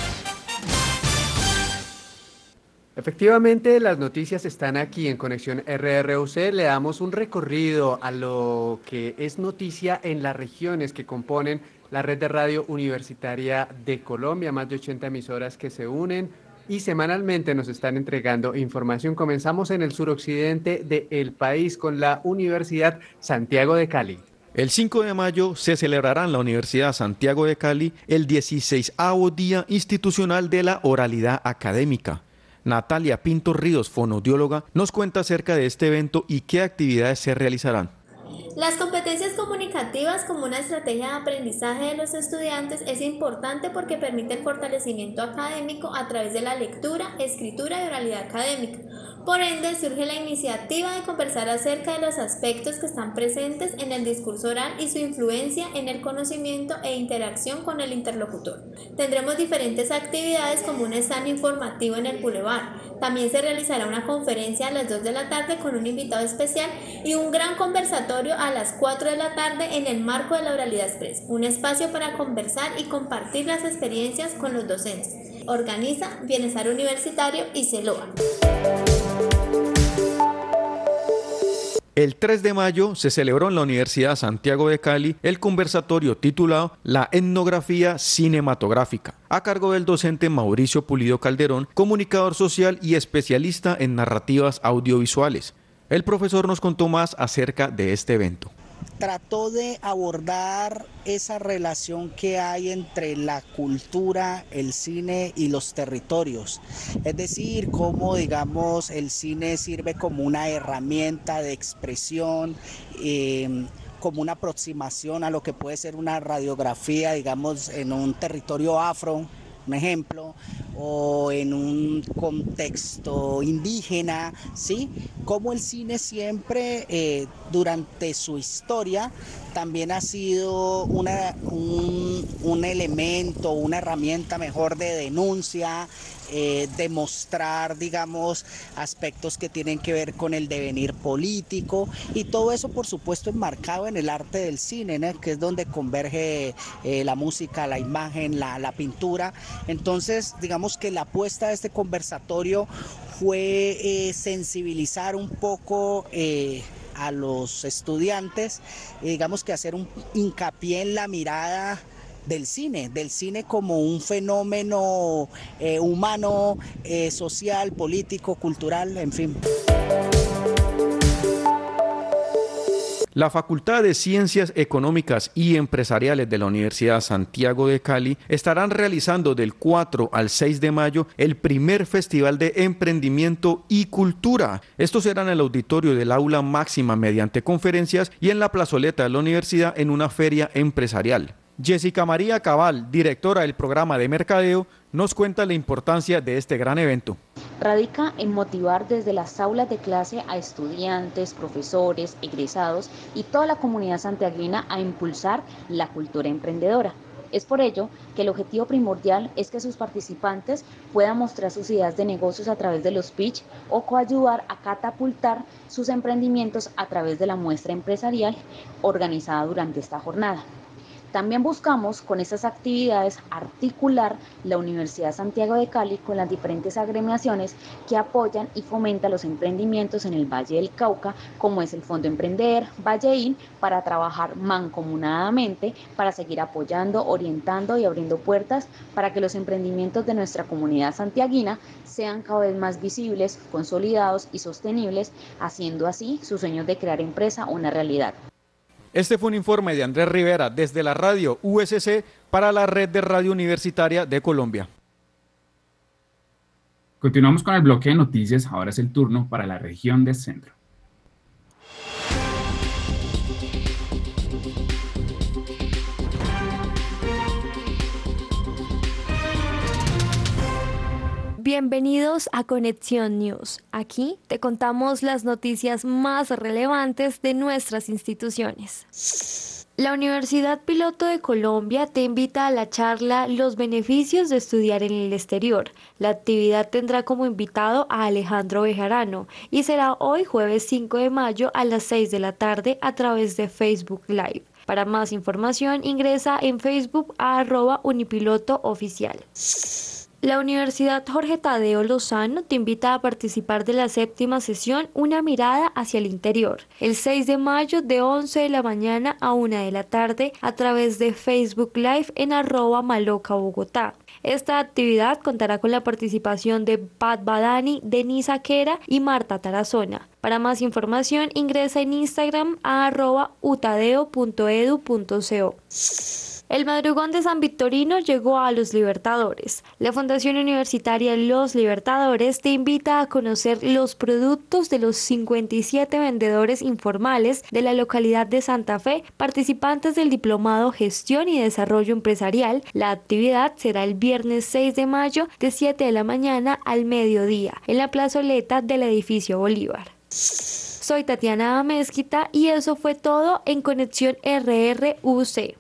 Efectivamente, las noticias están aquí en Conexión RRUC. Le damos un recorrido a lo que es noticia en las regiones que componen la red de radio universitaria de Colombia, más de 80 emisoras que se unen y semanalmente nos están entregando información. Comenzamos en el suroccidente del país con la Universidad Santiago de Cali. El 5 de mayo se celebrará en la Universidad Santiago de Cali el 16º Día Institucional de la Oralidad Académica. Natalia Pinto Ríos, fonoaudióloga, nos cuenta acerca de este evento y qué actividades se realizarán. Las competencias comunicativas como una estrategia de aprendizaje de los estudiantes es importante porque permite el fortalecimiento académico a través de la lectura, escritura y oralidad académica. Por ende, surge la iniciativa de conversar acerca de los aspectos que están presentes en el discurso oral y su influencia en el conocimiento e interacción con el interlocutor. Tendremos diferentes actividades como un stand informativo en el Boulevard. También se realizará una conferencia a las 2 de la tarde con un invitado especial y un gran conversatorio a las 4 de la tarde en el marco de la Oralidad Express, un espacio para conversar y compartir las experiencias con los docentes. Organiza Bienestar Universitario y CELOA. El 3 de mayo se celebró en la Universidad Santiago de Cali el conversatorio titulado La etnografía cinematográfica, a cargo del docente Mauricio Pulido Calderón, comunicador social y especialista en narrativas audiovisuales. El profesor nos contó más acerca de este evento. Trató de abordar esa relación que hay entre la cultura, el cine y los territorios. Es decir, cómo, digamos, el cine sirve como una herramienta de expresión, como una aproximación a lo que puede ser una radiografía, digamos, en un territorio afro, un ejemplo, o en un contexto indígena, ¿sí? Como el cine siempre, durante su historia, también ha sido un elemento, una herramienta mejor de denuncia, de mostrar, digamos, aspectos que tienen que ver con el devenir político y todo eso, por supuesto, enmarcado en el arte del cine, ¿no? Que es donde converge la música, la imagen, la pintura. Entonces, digamos que la apuesta de este conversatorio fue sensibilizar un poco a los estudiantes, digamos que hacer un hincapié en la mirada del cine como un fenómeno humano, social, político, cultural, en fin. La Facultad de Ciencias Económicas y Empresariales de la Universidad Santiago de Cali estarán realizando del 4 al 6 de mayo el primer Festival de Emprendimiento y Cultura. Esto será en el auditorio del Aula Máxima mediante conferencias y en la plazoleta de la universidad en una feria empresarial. Jessica María Cabal, directora del programa de mercadeo, nos cuenta la importancia de este gran evento. Radica en motivar desde las aulas de clase a estudiantes, profesores, egresados y toda la comunidad santiaguina a impulsar la cultura emprendedora. Es por ello que el objetivo primordial es que sus participantes puedan mostrar sus ideas de negocios a través de los pitch o coayudar a catapultar sus emprendimientos a través de la muestra empresarial organizada durante esta jornada. También buscamos con estas actividades articular la Universidad Santiago de Cali con las diferentes agremiaciones que apoyan y fomentan los emprendimientos en el Valle del Cauca, como es el Fondo Emprender, Valleín, para trabajar mancomunadamente, para seguir apoyando, orientando y abriendo puertas para que los emprendimientos de nuestra comunidad santiaguina sean cada vez más visibles, consolidados y sostenibles, haciendo así sus sueños de crear empresa una realidad. Este fue un informe de Andrés Rivera desde la radio USC para la Red de Radio Universitaria de Colombia. Continuamos con el bloque de noticias, ahora es el turno para la región del centro. Bienvenidos a Conexión News. Aquí te contamos las noticias más relevantes de nuestras instituciones. La Universidad Piloto de Colombia te invita a la charla Los beneficios de estudiar en el exterior. La actividad tendrá como invitado a Alejandro Bejarano y será hoy jueves 5 de mayo a las 6 de la tarde a través de Facebook Live. Para más información ingresa en Facebook a @unipilotooficial. La Universidad Jorge Tadeo Lozano te invita a participar de la 7ª sesión Una mirada hacia el interior, el 6 de mayo de 11 de la mañana a 1 de la tarde a través de Facebook Live en @malocabogotá. Esta actividad contará con la participación de Pat Badani, Denise Aquera y Marta Tarazona. Para más información ingresa en Instagram a @utadeo.edu.co. El madrugón de San Victorino llegó a Los Libertadores. La Fundación Universitaria Los Libertadores te invita a conocer los productos de los 57 vendedores informales de la localidad de Santa Fe, participantes del Diplomado Gestión y Desarrollo Empresarial. La actividad será el viernes 6 de mayo de 7 de la mañana al mediodía en la plazoleta del edificio Bolívar. Soy Tatiana Amezquita y eso fue todo en Conexión RRUC.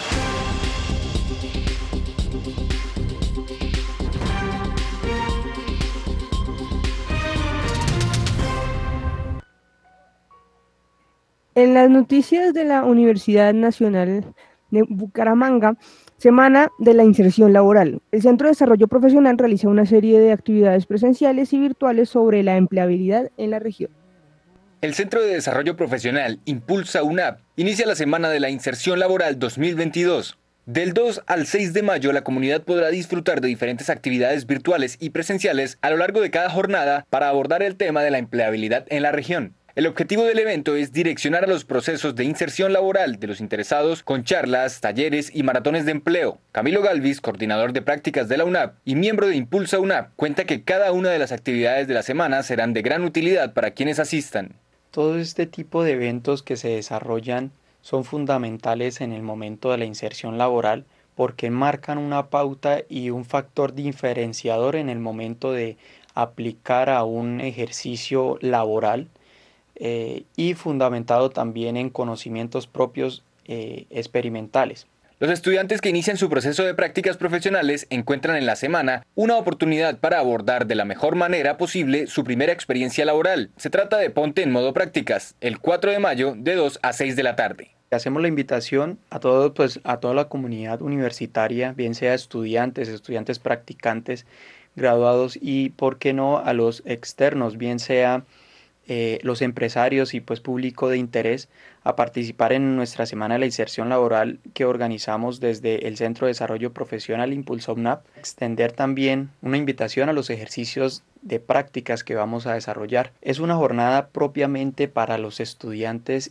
En las noticias de la Universidad Nacional de Bucaramanga, Semana de la Inserción Laboral. El Centro de Desarrollo Profesional realiza una serie de actividades presenciales y virtuales sobre la empleabilidad en la región. El Centro de Desarrollo Profesional Impulsa UNAP inicia la Semana de la Inserción Laboral 2022. Del 2 al 6 de mayo, la comunidad podrá disfrutar de diferentes actividades virtuales y presenciales a lo largo de cada jornada para abordar el tema de la empleabilidad en la región. El objetivo del evento es direccionar a los procesos de inserción laboral de los interesados con charlas, talleres y maratones de empleo. Camilo Galvis, coordinador de prácticas de la UNAP y miembro de Impulsa UNAP, cuenta que cada una de las actividades de la semana serán de gran utilidad para quienes asistan. Todo este tipo de eventos que se desarrollan son fundamentales en el momento de la inserción laboral porque marcan una pauta y un factor diferenciador en el momento de aplicar a un ejercicio laboral. Y fundamentado también en conocimientos propios experimentales. Los estudiantes que inician su proceso de prácticas profesionales encuentran en la semana una oportunidad para abordar de la mejor manera posible su primera experiencia laboral. Se trata de Ponte en Modo Prácticas, el 4 de mayo de 2 a 6 de la tarde. Hacemos la invitación a toda la comunidad universitaria, bien sea estudiantes practicantes, graduados y, por qué no, a los externos, bien sea los empresarios y público de interés, a participar en nuestra Semana de la Inserción Laboral que organizamos desde el Centro de Desarrollo Profesional Impulsa UNAP. Extender también una invitación a los ejercicios de prácticas que vamos a desarrollar. Es una jornada propiamente para los estudiantes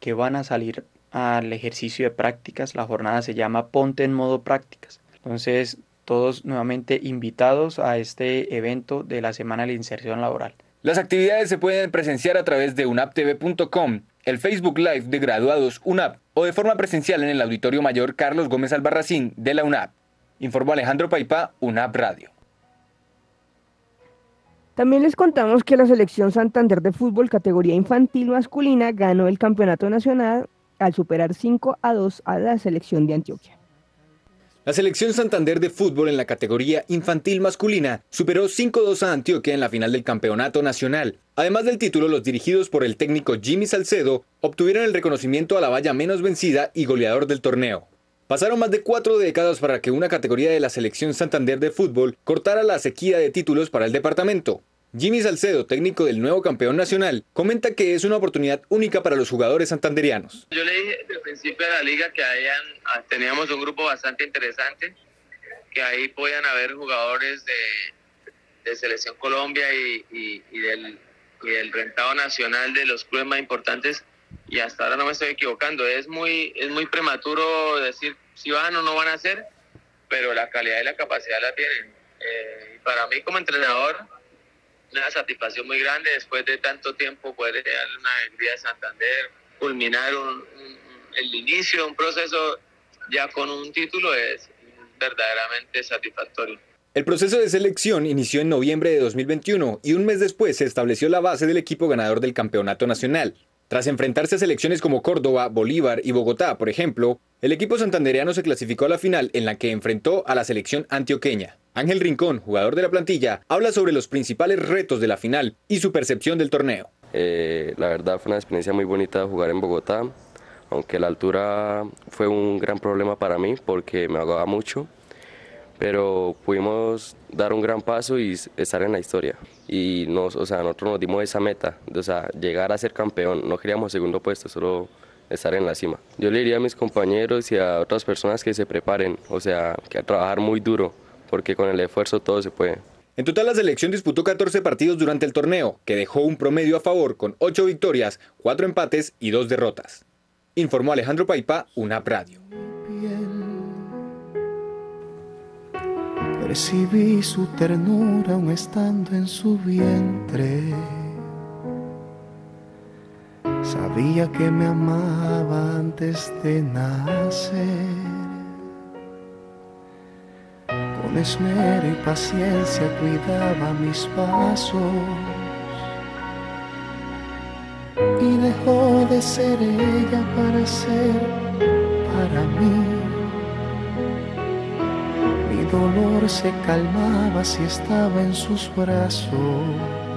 que van a salir al ejercicio de prácticas. La jornada se llama Ponte en modo prácticas. Entonces, todos nuevamente invitados a este evento de la Semana de la Inserción Laboral. Las actividades se pueden presenciar a través de unaptv.com, el Facebook Live de Graduados UNAP o de forma presencial en el Auditorio Mayor Carlos Gómez Albarracín de la UNAP. Informó Alejandro Paipa, UNAP Radio. También les contamos que la selección Santander de fútbol categoría infantil masculina ganó el campeonato nacional al superar 5-2 a la selección de Antioquia. La selección Santander de fútbol en la categoría infantil masculina superó 5-2 a Antioquia en la final del campeonato nacional. Además del título, los dirigidos por el técnico Jimmy Salcedo obtuvieron el reconocimiento a la valla menos vencida y goleador del torneo. Pasaron más de 4 décadas para que una categoría de la selección Santander de fútbol cortara la sequía de títulos para el departamento. Jimmy Salcedo, técnico del nuevo campeón nacional, comenta que es una oportunidad única para los jugadores santanderianos. Yo le dije desde el principio de la liga que teníamos un grupo bastante interesante, que ahí podían haber jugadores de Selección Colombia y del rentado nacional de los clubes más importantes, y hasta ahora no me estoy equivocando. Es muy prematuro decir si van o no van a ser, pero la calidad y la capacidad la tienen. Y para mí como entrenador, una satisfacción muy grande después de tanto tiempo poder darle una alegría a Santander, culminar el inicio de un proceso ya con un título es verdaderamente satisfactorio. El proceso de selección inició en noviembre de 2021 y un mes después se estableció la base del equipo ganador del campeonato nacional. Tras enfrentarse a selecciones como Córdoba, Bolívar y Bogotá, por ejemplo, el equipo santandereano se clasificó a la final en la que enfrentó a la selección antioqueña. Ángel Rincón, jugador de la plantilla, habla sobre los principales retos de la final y su percepción del torneo. La verdad fue una experiencia muy bonita jugar en Bogotá, aunque la altura fue un gran problema para mí porque me ahogaba mucho, pero pudimos dar un gran paso y estar en la historia. Y nosotros nos dimos esa meta, llegar a ser campeón. No queríamos segundo puesto, solo estar en la cima. Yo le diría a mis compañeros y a otras personas que se preparen, que a trabajar muy duro, porque con el esfuerzo todo se puede. En total, la selección disputó 14 partidos durante el torneo, que dejó un promedio a favor con 8 victorias, 4 empates y 2 derrotas. Informó Alejandro Paipa, UNAP Radio. Percibí su ternura aún estando en su vientre. Sabía que me amaba antes de nacer. Con esmero y paciencia cuidaba mis pasos y dejó de ser ella para ser para mí. Mi dolor se calmaba si estaba en sus brazos.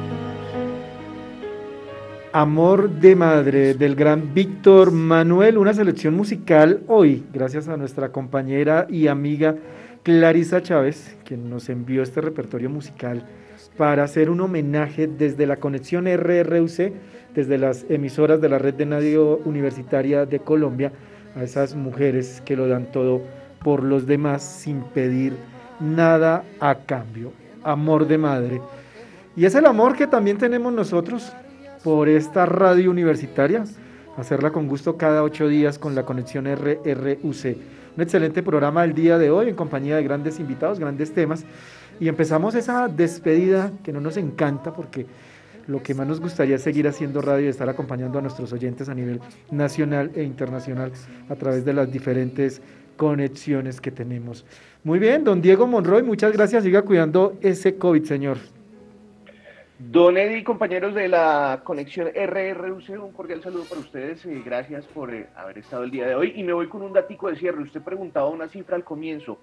Amor de Madre, del gran Víctor Manuel, una selección musical hoy, gracias a nuestra compañera y amiga Clarisa Chávez, quien nos envió este repertorio musical para hacer un homenaje desde la conexión RRUC, desde las emisoras de la Red de Radio Universitaria de Colombia, a esas mujeres que lo dan todo por los demás sin pedir nada a cambio. Amor de Madre. Y es el amor que también tenemos nosotros por esta radio universitaria, hacerla con gusto cada 8 días con la conexión RRUC. Un excelente programa el día de hoy en compañía de grandes invitados, grandes temas, y empezamos esa despedida que no nos encanta porque lo que más nos gustaría es seguir haciendo radio y estar acompañando a nuestros oyentes a nivel nacional e internacional a través de las diferentes conexiones que tenemos. Muy bien, don Diego Monroy, muchas gracias, siga cuidando ese COVID, señor. Don Eddie, compañeros de la conexión RRUC, un cordial saludo para ustedes, gracias por haber estado el día de hoy, y me voy con un datico de cierre. Usted preguntaba una cifra al comienzo,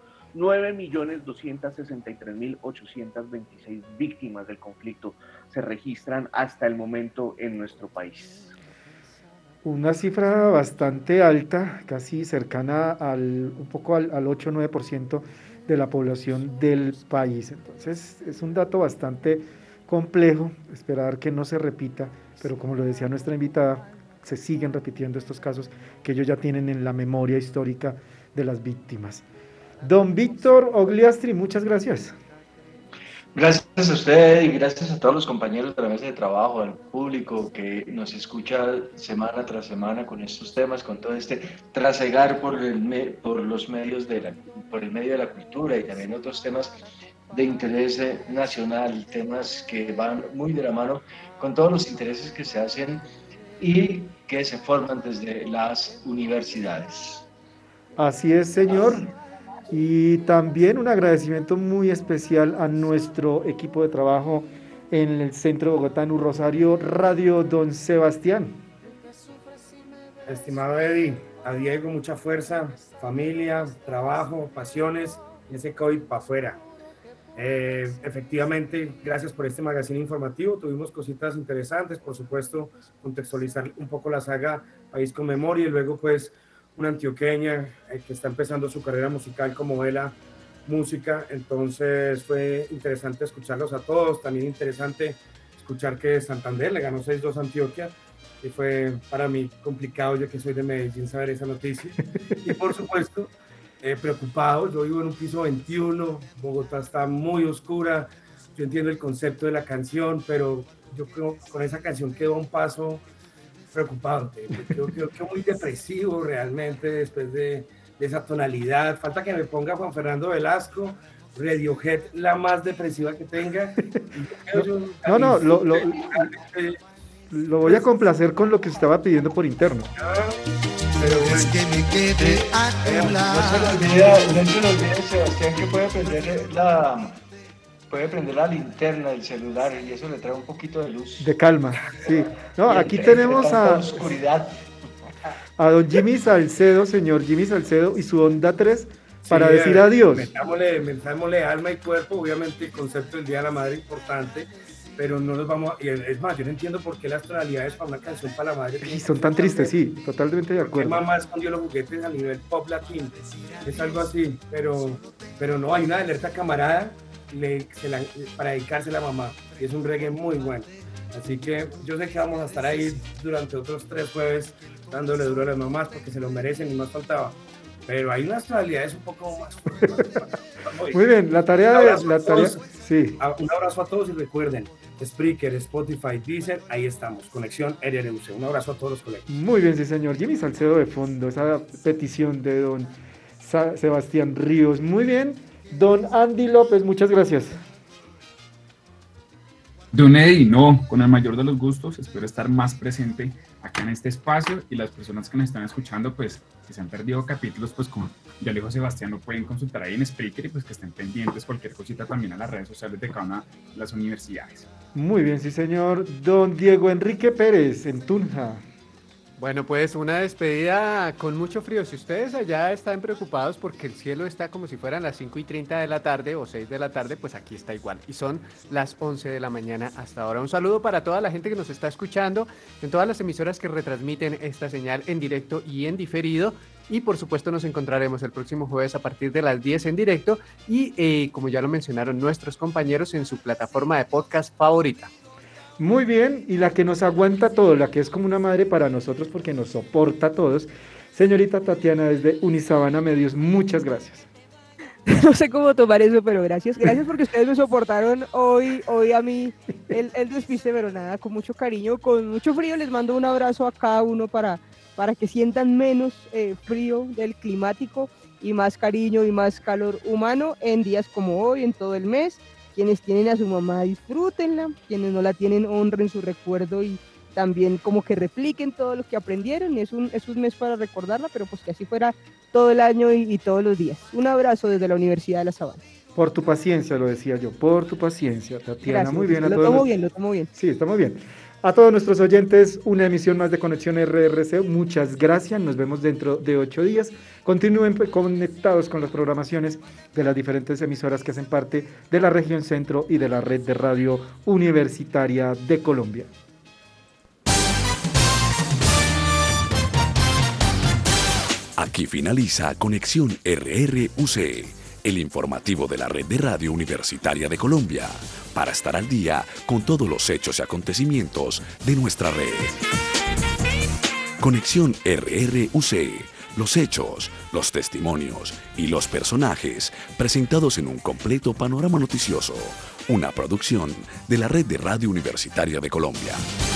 9.263.826 víctimas del conflicto se registran hasta el momento en nuestro país. Una cifra bastante alta, casi cercana un poco al 8-9% de la población del país, entonces es un dato bastante complejo, esperar que no se repita, pero como lo decía nuestra invitada, se siguen repitiendo estos casos que ellos ya tienen en la memoria histórica de las víctimas. Don Víctor Ogliastri, muchas gracias. Gracias a usted y gracias a todos los compañeros de la mesa de trabajo, al público que nos escucha semana tras semana con estos temas, con todo este trasegar por los medios por el medio de la cultura y también otros temas de interés nacional, temas que van muy de la mano con todos los intereses que se hacen y que se forman desde las universidades. Así es, señor. Y también un agradecimiento muy especial a nuestro equipo de trabajo en el Centro de Bogotá, en Rosario Radio, don Sebastián. Estimado Eddie, a Diego mucha fuerza, familia, trabajo, pasiones, y ese COVID para afuera. Efectivamente, gracias por este magazine informativo, tuvimos cositas interesantes, por supuesto, contextualizar un poco la saga País con Memoria y luego pues una antioqueña que está empezando su carrera musical como Vela Música, entonces fue interesante escucharlos a todos, también interesante escuchar que Santander le ganó 6-2 a Antioquia, y fue para mí complicado, yo que soy de Medellín, saber esa noticia, y por supuesto, preocupado, yo vivo en un piso 21, Bogotá está muy oscura, yo entiendo el concepto de la canción, pero yo creo que con esa canción quedó un paso preocupante, creo muy depresivo realmente después de esa tonalidad. Falta que me ponga Juan Fernando Velasco, Radiohead, la más depresiva que tenga. No, lo voy a complacer con lo que estaba pidiendo por interno. Pero es que me quede a tu lado. No se le olvide, Sebastián, que puede prender la linterna del celular y eso le trae un poquito de luz. De calma, sí. No, aquí tenemos oscuridad. A don Jimmy Salcedo, señor Jimmy Salcedo y su Honda 3 para decir adiós. Metámosle alma y cuerpo, obviamente el concepto del Día de la Madre importante, pero no nos vamos a... Es más, yo no entiendo por qué las tonalidades para una canción para la madre... Y son tan tristes, sí, totalmente de acuerdo. Mamá escondió los juguetes a nivel pop latino, es algo así, pero no, hay una alerta camarada para dedicarse a la mamá, y es un reggae muy bueno. Así que yo sé que vamos a estar ahí durante otros 3 jueves dándole duro a las mamás porque se lo merecen y más faltaba. Pero hay unas tonalidades un poco más. Muy bien, la tarea sí. Un abrazo a todos y recuerden, Spreaker, Spotify, Deezer, ahí estamos, Conexión RRUC. Un abrazo a todos los colegas. Muy bien, sí señor. Jimmy Salcedo de fondo, esa petición de don Sebastián Ríos. Muy bien, don Andy López, muchas gracias. Don Eddie, no, con el mayor de los gustos, espero estar más presente acá en este espacio y las personas que nos están escuchando, pues, que se han perdido capítulos, pues, como ya le dijo Sebastián, lo pueden consultar ahí en Spreaker y pues que estén pendientes cualquier cosita también a las redes sociales de cada una de las universidades. Muy bien, sí señor. Don Diego Enrique Pérez, en Tunja. Bueno, pues una despedida con mucho frío. Si ustedes allá están preocupados porque el cielo está como si fueran las 5:30 de la tarde o 6 de la tarde, pues aquí está igual. Y son las 11 de la mañana hasta ahora. Un saludo para toda la gente que nos está escuchando en todas las emisoras que retransmiten esta señal en directo y en diferido. Y por supuesto nos encontraremos el próximo jueves a partir de las 10 en directo y como ya lo mencionaron nuestros compañeros, en su plataforma de podcast favorita. Muy bien, y la que nos aguanta todo, la que es como una madre para nosotros porque nos soporta a todos, señorita Tatiana desde Unisabana Medios, muchas gracias. No sé cómo tomar eso, pero gracias porque ustedes me soportaron hoy a mí el despiste, pero nada, con mucho cariño, con mucho frío, les mando un abrazo a cada uno para que sientan menos frío del climático y más cariño y más calor humano en días como hoy, en todo el mes. Quienes tienen a su mamá, disfrútenla, quienes no la tienen, honren su recuerdo y también como que repliquen todo lo que aprendieron. Es un mes para recordarla, pero pues que así fuera todo el año y todos los días. Un abrazo desde la Universidad de La Sabana. Por tu paciencia, lo decía yo, por tu paciencia, Tatiana. Gracias, muy bien. Lo tomo bien. Sí, está muy bien. A todos nuestros oyentes, una emisión más de Conexión RRC. Muchas gracias. Nos vemos dentro de 8 días. Continúen conectados con las programaciones de las diferentes emisoras que hacen parte de la región centro y de la red de radio universitaria de Colombia. Aquí finaliza Conexión RRUC, el informativo de la red de radio universitaria de Colombia, para estar al día con todos los hechos y acontecimientos de nuestra red. Conexión RRUC, los hechos, los testimonios y los personajes presentados en un completo panorama noticioso, una producción de la Red de Radio Universitaria de Colombia.